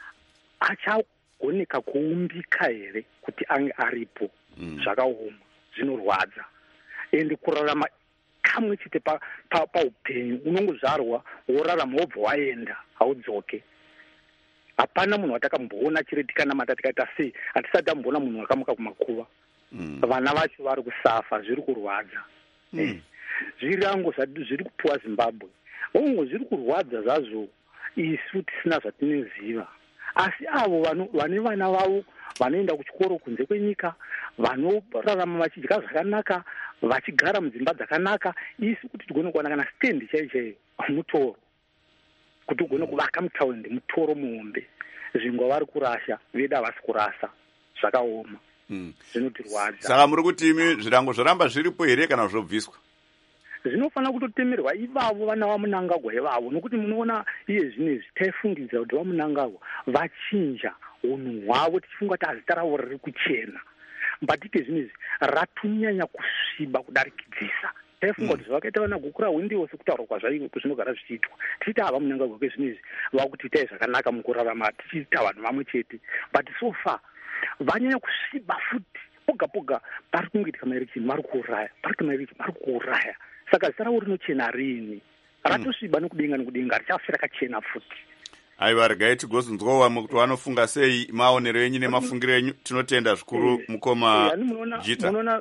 achagoneka kuumbika here kuti ange aripo zvakaoma zvinorwadza ende kurarama kamwe chete paupenyu unongozvarwa worarama wobva waenda haudzoke hapana munhu watakamboona chiretikana mata tikaita sei hatisati tamboona munhu wakamuka kumakuva vana vacho vari kusafa zviri kurwadza zvirango zviri kupuwa Zimbabwe ongo zviri kurwadza zvazvo isu tisina zvatinoziva asi avo vane vana vavo vanoenda kuchikoro kunze kwenyika vanorarama vachidya zvakanaka vachigara mudzimba dzakanaka isu kuti tigone kuwana kana stand chaiyo mutoro kuti ugone kuvaka mutaundi mutoro muhombe zvingwa vari kurasha veda havasi kurasa zvakaoma zvinotirwadza saka muri kuti imi zvirango zvoramba zviripo here kana zvobviswa zvinofanira kutotemerwa ivavo vana vamunangagwa ivavo nokuti munoona iye zvinezvi taifungidza kuti vamunangagwa vachinja unhu hwavo tichifunga kuti hazita ravo riri kuchena mbatike zvinezvi ratonyanya kusviba kudarikidzisa taifunga kuti zvakaita vana gukura hwindiwo sekutaurwa kwazvaiko zvinogara zvichiitwa tichiti hava munangagwa kwezvinezvi vakuti itai zvakanaka mukurarama tichiita vanhu vamwe chete but so far vanyanya kusviba futi poga poga pari kungoitika maelection vari kuuraya pari kumaelection vari kuuraya saka zita ravo rinochena rini ratosviba nekudenga richafe rakachena futi aiwa regai tigozonzwawo vamwe kuti vanofunga sei maonero enyu nemafungiro enyu tinotenda zvikuru mukoma Jita munoona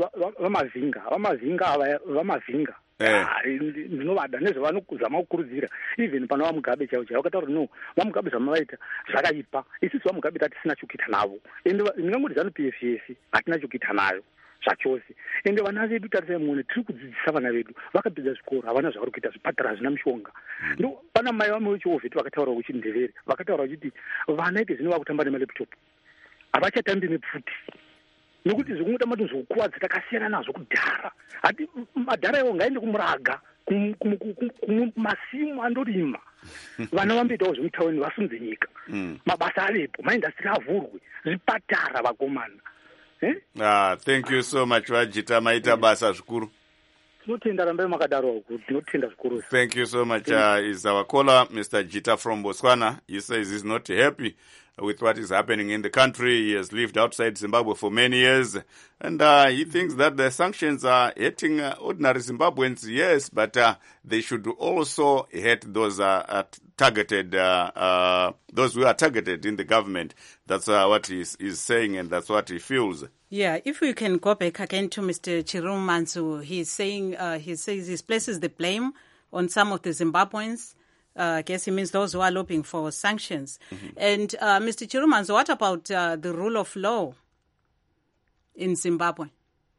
vamavinga ndinovada nezvavanozama kukurudzira even pana vamugabe chaivo vakataura no vamugabe zvamavaita zvakaipa isusu vamugabe tatisina chokuita navo ende ndingangoti ZANU-PF hatina chokuita nayo zvachose ende vana vedu tarisai muone tiri kudzidzisa vana vedu vakapedza zvikoro havana zvavari kuita zvipatara zvina mishonga ndo pana mai vamwe vechiovheti vakataura kuchindevere vakataura vachiti vana ite zvino vakutamba nemaleptop havachatambi nepfuti nokuti zvekungotamba tunhu zvokukuvadza takasiyana nazvo kudhara hati madhara iwo ngaende kumuraga kumasimu andorima vana vamboitawo zvemutauni vasumudze nyika mabasa avepo maindastri avhurwe zvipatara vakomana thank you so much Vajita maita basa zvikuru tinotenda rambai makadaro tinotenda zvikuru thank you so much is our caller Mr. Jita from Botswana. He says he's not happy with what is happening in the country. He has lived outside Zimbabwe for many years and he thinks that the sanctions are hurting ordinary Zimbabweans, yes, but they should also hurt those targeted those who are targeted in the government. That's what he's saying and that's what he feels. Yeah, if we can go back again to Mr. Chirumanzu, he's saying he says he places the blame on some of the Zimbabweans. I guess he means those who are lobbying for sanctions. And Mr. Chirumanzu, what about the rule of law in Zimbabwe?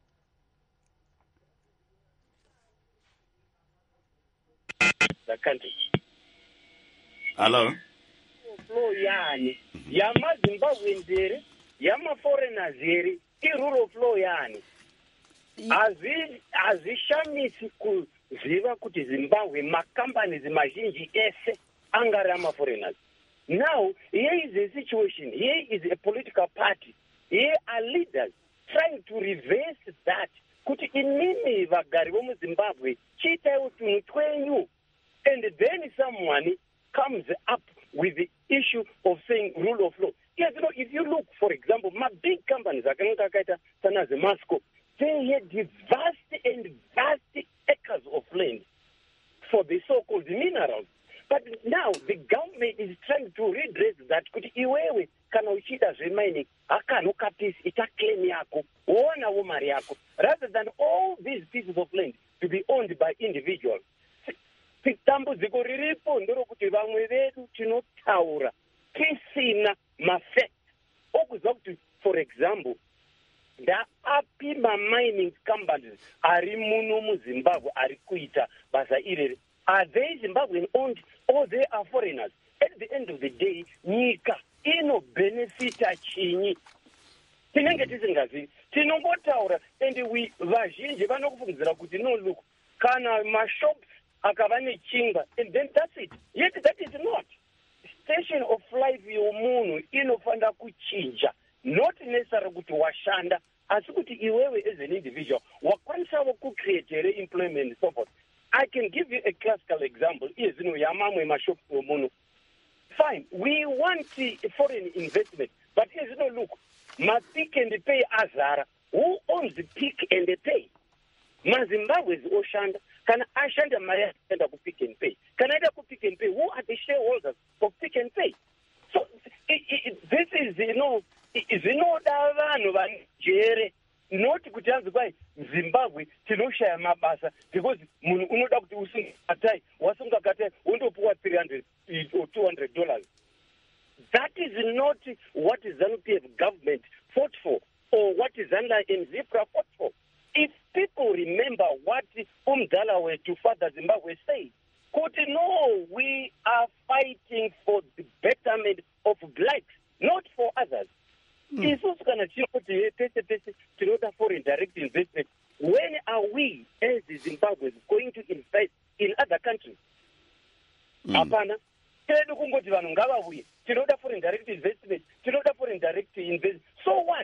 The country. Hello. Law yani yama Zimbabweans here, yama foreigners here. Rule of law yani azvishamisi kuziva kuti Zimbabwe macompanies mazhinji ese angari ama-foreigners. Now here is a situation, here is a political party, here are leaders trying to reverse that kuti inini vagari vomuZimbabwe chiitaiwo tunhu twenyu, and then someone comes up with the issue of saying rule of law. Yes, you know, if you look, for example, my big companies, Sana Zemasco, they had vast and vast acres of land for the so-called minerals. But now the government is trying to redress that. Kuti iwewe kana uchida zvemining akanokapisi itaclaim yako ona umari yako, rather than all these pieces of land to be owned by individuals. Tambudziko riripo ndorokuti vamwe vedu tinotaura tisina mafacts okuziva kuti, for example, ndaapi ma-mining companies ari muno muZimbabwe ari kuita basa irere, are they Zimbabwean owned or they are foreigners? At the end of the day, nyika benefita chinyi tinenge tisingazivi tinongotaura and vazhinji vanokufungidzira kuti no look kana mashops akava nechingwa and then that's it, yet that is not. Station of life yomunhu inofanira kuchinja, not necessarily kuti washanda asi kuti iwewe as an individual wakwanisawo kucreate employment so forth. I can give you a classical example. Izino yamamwe mashops yomunhu. Fine, we want foreign investment, but izino look, ma Pick and Pay azara. Who owns the Pick and Pay? Mazimbabwe's oshanda. Can ashanda maya senda ku Pick and Pay? Can I ku Pick and Pay? Who are the shareholders of Pick and Pay? So this is davano vanjere not kutanzi by Zimbabwe tinoshaya mabasa because munhu unoda kuti usingatai wasungakatai undopuwa $300 or $200. That is not what ZANU-PF government fought for or what ZANLA and ZIPRA fought for. If people remember what Umdalawe to Father Zimbabwe said, no, we are fighting for the betterment of blacks, not for others. Foreign direct investment. When are we as the Zimbabweans going to invest in other countries? Apana. Foreign direct investment. Foreign direct investment. So what?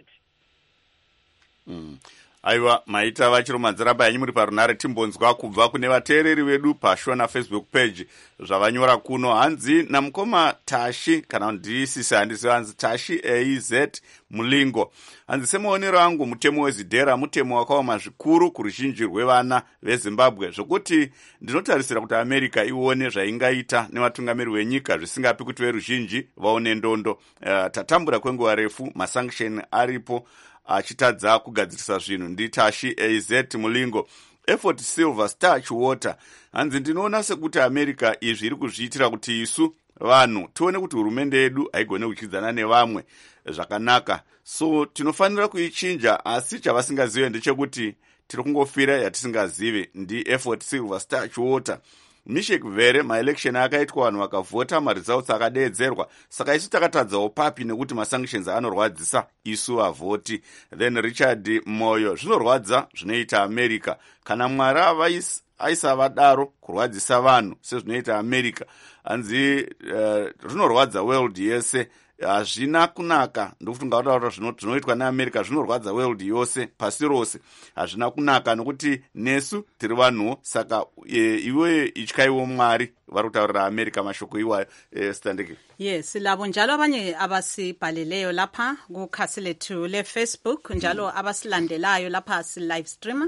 Aiwa, maita vachiromanzira panyu muri parunare timbonzwa kubva kune vateereri vedu pashona Facebook page zvavanyora kuno. Hanzi namukoma Tashi kana ndisisi handisi hanzi Tashi AZ Mulingo. Hanzi semuonero angu mutemo wezidhera mutemo wakaoma zvikuru kuruzhinji rwevana veZimbabwe zvokuti ndinotarisira kuti America ione zvaingaita nevatungamiri venyika zvisingapi kuti veruzhinji vaone ndondo. Tatambura kwenguva refu masanction aripo achitadza kugadzirisa zvinhu. Nditashi AZ Mulingo. Effort Silver Starch Water. Hanzi ndinoona sekuti America izvi iri kuzviitira kuti isu vanhu tione kuti hurumende yedu haigone kuchidzana nevamwe zvakanaka. So tinofanira kuichinja, asi chavasingazive ndechekuti tiri kungofira yatisingazive. Ndi Effort Silver Starch Water. Mishek Vere maelection akaitwa vanhu vakavhota maresults akadeedzerwa, saka isu takatadzawo papi nekuti masanctions anorwadzisa isu vavhoti. Then Richard Moyo, zvinorwadza zvinoita America kana Mwari aisa vadaro kurwadzisa vanhu sezvinoita America. Hanzi zvinorwadza world yese, hazvina kunaka. Ndokuti ngataura zvinoitwa neAmerica zvinorwadza world yose pasi rose, hazvina kunaka nokuti nesu tiri vanhu. Saka iwe ityaiwo Mwari vari kutaurira America mashoko iwayo. Standeke. Yes, labo njalo abanye abasibhaleleyo lapha kukhasi lethu leFacebook njalo abasilandelayo lapha si live stream.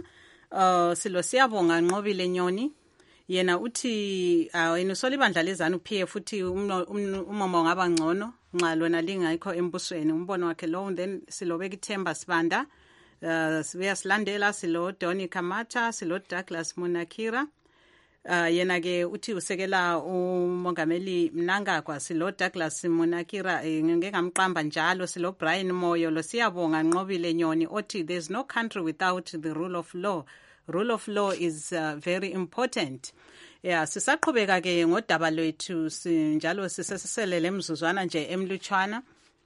Silo siyabonga Nqobile Nyoni. Yena uthi inusola ibandla leZANU-PF futhi umomo ngaba ngcono nxa lona lingayikho embusweni. Umbono wakhe lo. Then silobeka ithemba Sibanda, siyasilandela silo Doni Kamata, silo Douglas Munakira. Yena ke uthi usekela umongameli Mnangagwa, silo Douglas Munakira, ngengamqamba njalo silo Brian Moyo. Lo siyabonga Nqobile Nyoni othi there's no country without the rule of law. Rule of law is very important. Yeah, sisaqhubeka ke ngodaba lwethu njalo siseselele emzuzwana nje emlutshwana.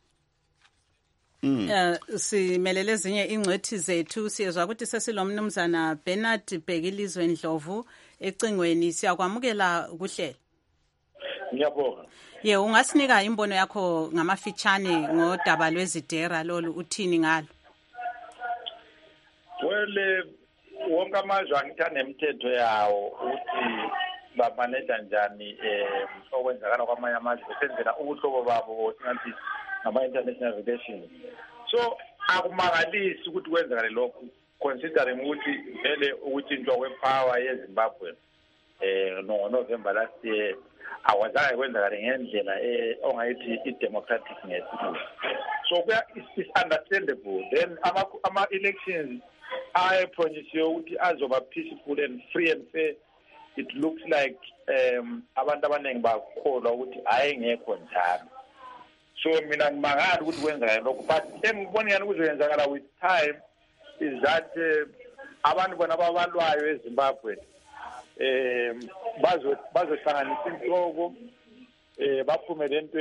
Simelele ezinye ingcwethi zethu, siyezwa ukuthi sesilomnumzana Bernard Bhekilizwe Ndlovu ecingweni. Siyakwamukela kuhlelo. Ngiyabonga. Ungasinika imbono yakho ngamafitshane ngodaba lwezidera lolu, uthini ngalo? Well, wonke amazwe angithi anemithetho yawo ukuthi bamanage njani okwenzakala kwamanye amazwe besenzela ubuhlobo babo singathi ngama-international relations. So akumangalisi ukuthi kwenzakale lokhu, considering ukuthi vele ukutshintshwa kwepower yeZimbabwe November last year awazange kwenzakale ngendlela ongayithi i-democratic ngesilungu. So it's understandable. Then ama-elections promise ukuthi azoba peaceful and free and fair. It looks like abantu abaningi bakholwa ukuthi ayengekho njalo. So mina ngimangala ukuthi kwenzakala lokho, but engibona yana kuzoyenzakala with time is that abantu bona ababalwayo eZimbabwe bazohlanganisa inhloko baphume lento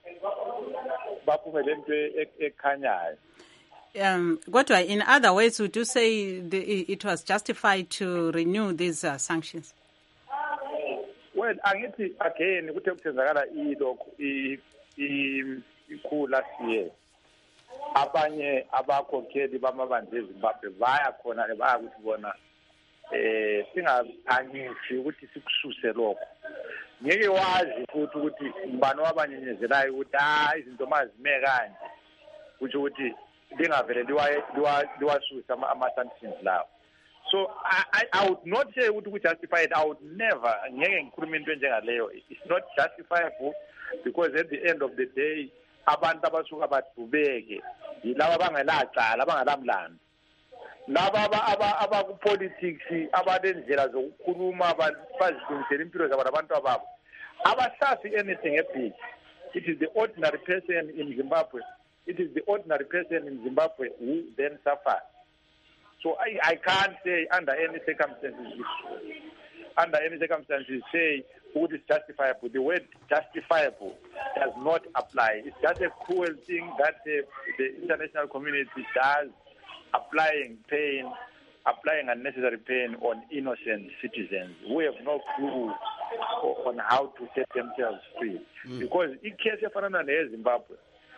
ekhanyayo. Kodwa in other words, would you say it was justified to renew these sanctions? Well, angithi again kuthe kuthenzakala ilokhu ikhulu last year. Abanye abakhokheli bamabandla eZimbabwe baya khona baya ukuthi bona singaphangisi ukuthi sikususe lokho. Ngeke wazi futhi ukuthi mbani wabanyenyezelayo ukuthi izinto mazime kanje kuthi ukuthi lingavele liwasusa ama-sanctions lawo. So I would not say ukuthi justify it. I would never ngeke ngikhuluma into enjengaleyo. It's not justifiable because at the end of the day abantu abasuka badubeke yilabo abangelacala abangalamlando. Laba abakupolitics abalendlela zokukhuluma bazilungisela impilo zabantu ababo. Abasazi anything epic. It is the ordinary person in Zimbabwe. It is the ordinary person in Zimbabwe who then suffers. So I can't say under any circumstances say what is justifiable. The word justifiable does not apply. It's just a cruel thing that the international community does, applying unnecessary pain on innocent citizens who have no clue on how to set themselves free. Because in case of Zimbabwe,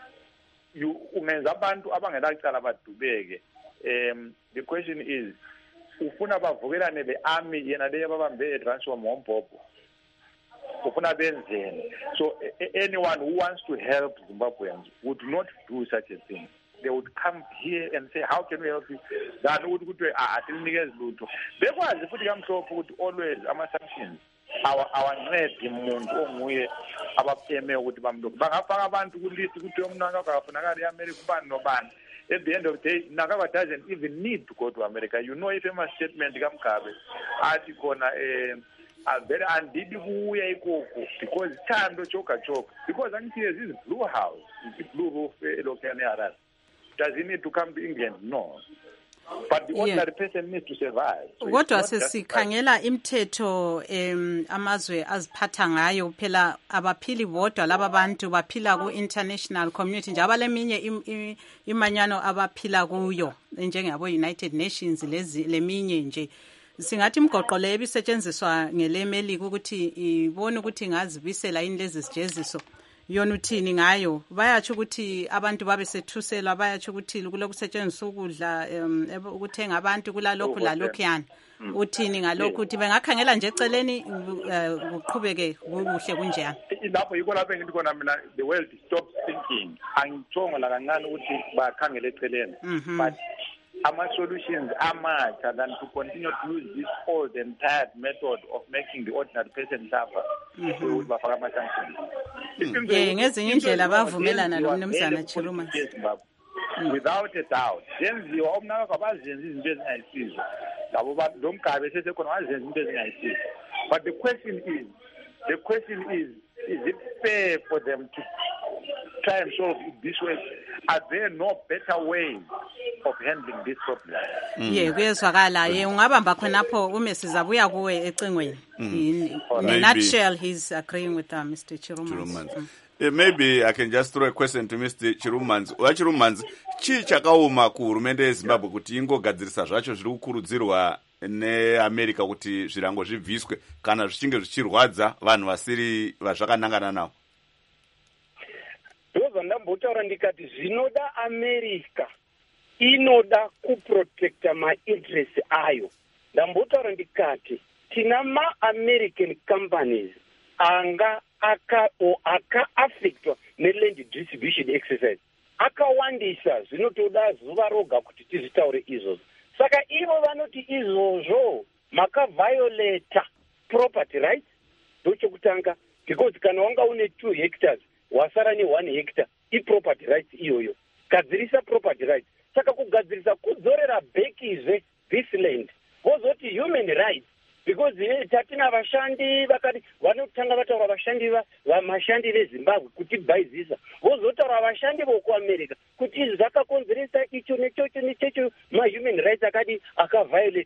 ungenza abantu abangelacala badubeke. The question is, ufuna bavukelane le army yena leyo babambe transform wombhobho. Ufuna benzeni. So anyone who wants to help Zimbabweans would not do such a thing. They would come here and say, how can we help you? Then would go to atinikeze lutho. Bekwazi futhi kamhlophe ukuthi always ama-sanctions awancedi umuntu onguye abapheme ukuthi bamloko. Bangafaka abantu kulist ukuthi omnaka akafunakala eAmerica ubani nobani. At the end of the day, Nagawa doesn't even need to go to America. You know, if a statement kamkabe athi khona very undid kuya ikoko because thando choka. Because until this blue house, this blue roof elokane does he need to come to England? No. But the ordinary person needs to survive. Kodwa sesikhangela imithetho amazwe aziphatha ngayo phela abaphili bodwa laba bantu baphila ku international community njalo leminye imanyano abaphila kuyo njengabo United Nations leminye nje singathi imgoqo le ebisetshenziswa ngelemelika ukuthi ibone ukuthi ngazibisela yini lezi sijeziso yona uthini ngayo bayathi ukuthi abantu babe sethuselwa bayathi ukuthi kulokusetshenziswa ukudla ukuthenga abantu kulalokhu lalokuyana uthini ngalokhu uthi bengakhangela nje eceleni uqhubeke kuhle kunjani lapho yiko lapho ngithi khona mina the world stops thinking angithonga la kancane ukuthi bakhangela eceleni but ama-solutions amatsha than to continue to use this old and tired method of making the ordinary person suffer. Bafaka ama-sanctions. Ngezinye indlela bavumelana lo mnumzana Chiruma. Without a doubt. Zenziwa omnaka abazenza izinto ezingayisizo. Labo lo mgabe sesekhona wazenza izinto ezingayisizo. But the question is it fair for them to try and solve it this way? Are there no better ways of handling this problem? Kuyezwakala ungabamba khonapho umesiza buya kuwe ecingweni. In a nutshell, he's agreeing with Mr. Chirumans. Maybe I can just throw a question to Mr. Chirumans. Chirumans, chi chakauma ku hurumende yeZimbabwe kuti ingogadzirisa zvacho zviri kukurudzirwa neAmerica kuti zvirango zvibviswe kana zvichinge zvichirwadza vanhu vasiri vazvakanangana nawo? Ndobva ndambotaura ndikati zvinoda America inoda kuprotecta ma-interest ayo. Ndambotaura ndikati tina ma-American companies anga aka-affectwa ne-land distribution exercise akawandisa zvinotoda zuva roga kuti tizvitaure izvozvo. Saka ivo vanoti izvozvo makaviolata property rights ndochokutanga because kana wanga une 2 hectares wasara ne1 hectare i-property rights iyoyo gadzirisa property rights. Saka kugadzirisa kudzorera backizve this land vozoti human rights because tatina vashandi vakati vanotanga vataura vashandi veZimbabwe kuti bhaizisa vozotaura vashandi vokuAmerica kuti zvakakonzeresa icho nechocho ma-human rights akadi akaviolatiwa.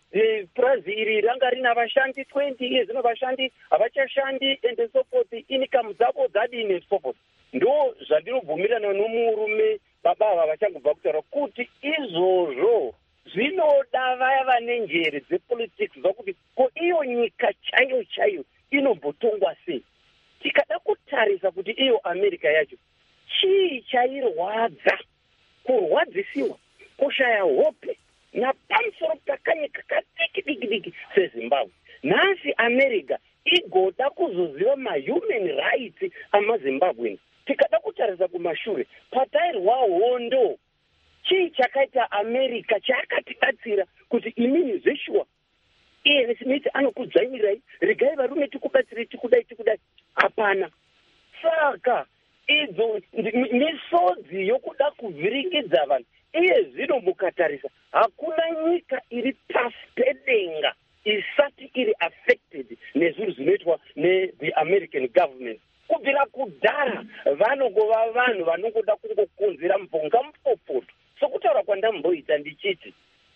purazi iri ranga rina vashandi 20 iye zvino vashandi havachashandi and so forth, income dzavo dzadini and so forth. Ndo zvandinobvumirana nomurume baba ava vachangobva kutaura kuti izvozvo zvinoda vaya vane njere dzepolitics zvakuti ko iyo nyika chaiyo chaiyo inombotongwa sei. Tikada kutarisa kuti iyo America yacho chii chairwadza, kurwadzisiwa, kushaya hope napamusoro pakanyika kadiki diki diki seZimbabwe. Nhasi America igoda kuzoziva mahuman rights amaZimbabweans. Tikada kutarisa kumashure patairwa hondo, chii chakaita America chakatibatsira kuti imini zveshua iye Smith anokudzvanyirai, regai varume tikubatsire tikudai. Hapana. Saka idzo misodzi yokuda kuvhiringidza vanhu. Iye zvino mukatarisa hakuna nyika iri pasi pedenga isati iri affected nezvinhu zvinoitwa ne-the American government. Kubvira kudhara vanongova vanhu vanongoda kungokonzera mbonga mupopoto. Sokutaura kwandamboita ndichiti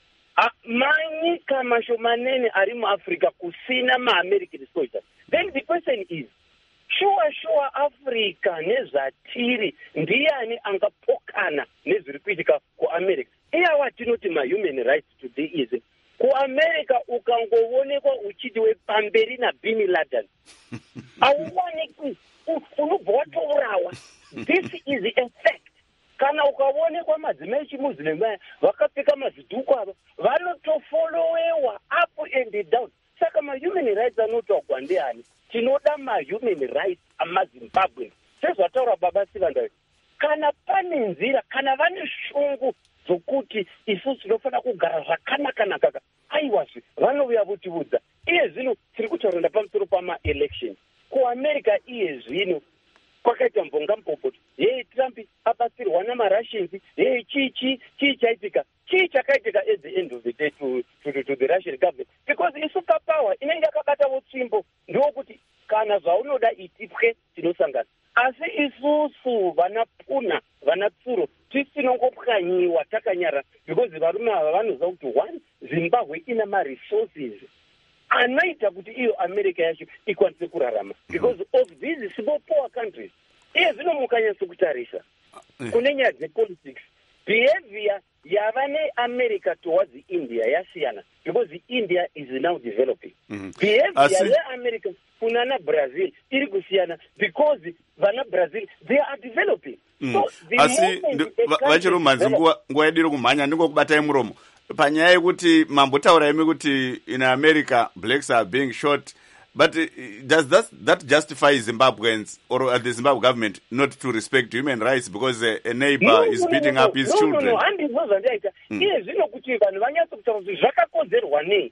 manyika mashomanene ari muAfrica kusina ma-American soldiers. Then the question is, sure Africa nezvatiri ndiani angapokana nezviri kuitika kuAmerica? Iya watinoti ma-human rights today is kuAmerica ukangovonekwa uchiti wepamberi naBin Laden auonekwi, unobva watourawa. This is a fact. Kana ukavonekwa madzimai chimuslim vaya vakapfeka mazidhuku ava vanotofolowewa up and down. Saka ma-human rights anotogwa ndiani? Tinoda ma-human rights amaZimbabwe sezvataura baba Sivandai. Kana pane nzira, kana vane shungu dzokuti isusu tinofanira kugara zvakanaka aiwazve vanouya votiudza. Iye zvino tiri kutaura pamusoro pama-election kuAmerica. Iye zvino kwakaita mbonga mupopoto. Trump abatsirwa namaRussians. Chii chaitika? Chii chakaitika at the end of the day to the Russian government? Because isuper power inenge yakabatawo tsvimbo ndokuti kana zvaunoda itipwe tinosangana. Asi isusu vana puna, vana tsuro tisinongopwanyiwa takanyara because varume ava vanoziva kuti one, Zimbabwe ina ma-resources anoita kuti iyo America yacho ikwanise kurarama because of these small poor countries. Iye zvino mukanyatso kutarisa kune nyaya dzepolitics, behavior yava neAmerica towards India yasiyana because India is now developing. Behavior yeAmerica kuna Brazil iri kusiyana because vana Brazil they are developing. So asi vachirumanzi nguva yedu iri kumhanya ndingokubatai muromo panyaya yekuti mambotaura imi kuti in America blacks are being shot, but does that justify Zimbabweans or the Zimbabwe government not to respect human rights because a neighbor is beating up his children? No, handizvozvandaita. Iye zvino kuti vanhu vanyatso kutaura kuti zvakakonzerwa nei.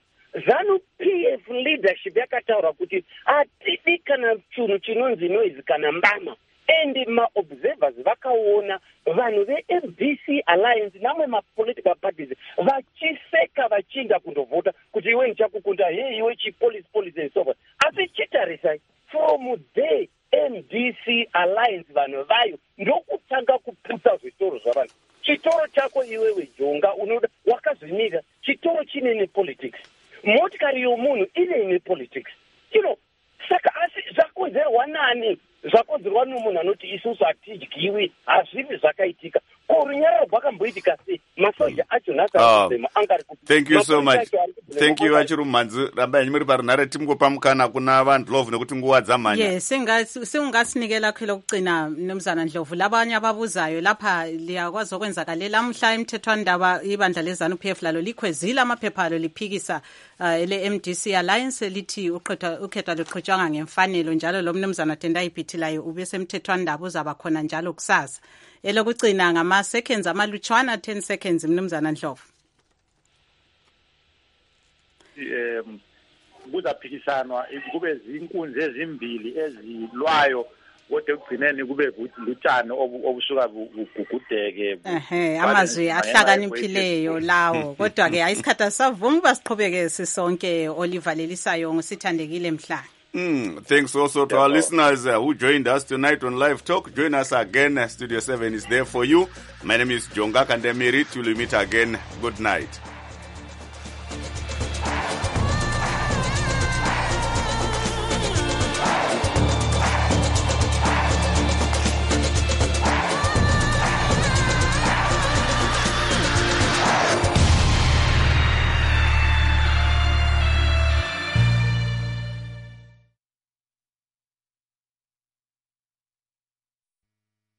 ZANU-PF leadership yakataura kuti hatidi kana chinhu chinonzi noise kana mbama. And ma-observers vakaona vanhu ve-MDC alliance namwe ma-political parties vachiseka vachienda kundovhota kuti iwe ndichakukunda, iwe chipolice and so forth. Asi chitarisai from the MDC alliance vanhu vayo ndokutanga kuputsa zvitoro zvavanhu. Chitoro chako iwewe Jonga unoda wakazvimira, chitoro chine politics. Motikari yomunhu ine politics. Saka asi zvakonzerwa nani? Zvakonzerwa nomunhu anoti isusu hatidyiwi, hazvivi zvakaitika. Runyararo rwakamboitika sei? Masoja acho nhasi angari kuti. Thank you so much. Thank you Vachirumanzi. Rambai muri parinhare timgopa mukana kuna vantu Ndlovu nekuti nguva dzamanya. Yes, singasinikela khilo kugcina mnumzana Ndlovu. Labanye ababuzayo lapha liyakwazi okwenzakalela namhla emthethwandaba ibandla leZANU-PF lalo likhwezile amaphepha alo liphikisa le-MDC Alliance lithi ukhetha luqhutshwanga ngemfanelo njalo lo mnumzana Tendai Phithilayo ube semthethwandaba uzaba khona njalo kusasa. Elokugcina ngama-seconds amalutshwana 10 seconds mnumzana Ndlovu. Kuzaphikisanwa kube zinkunzi ezimbili ezilwayo kodwa ekugcineni kube lutshani obusuka bugugudeke. Amazwi ahlakaniphileyo lawo kodwa ke ayisikhathi asavuma uba siqhubeke sisonke olivalelisayo ngosithandekile mhla. Thanks also to our listeners who joined us tonight on Live Talk. Join us again. Studio 7 is there for you. My name is Jonga Kandemiri. Till we meet again. Good night.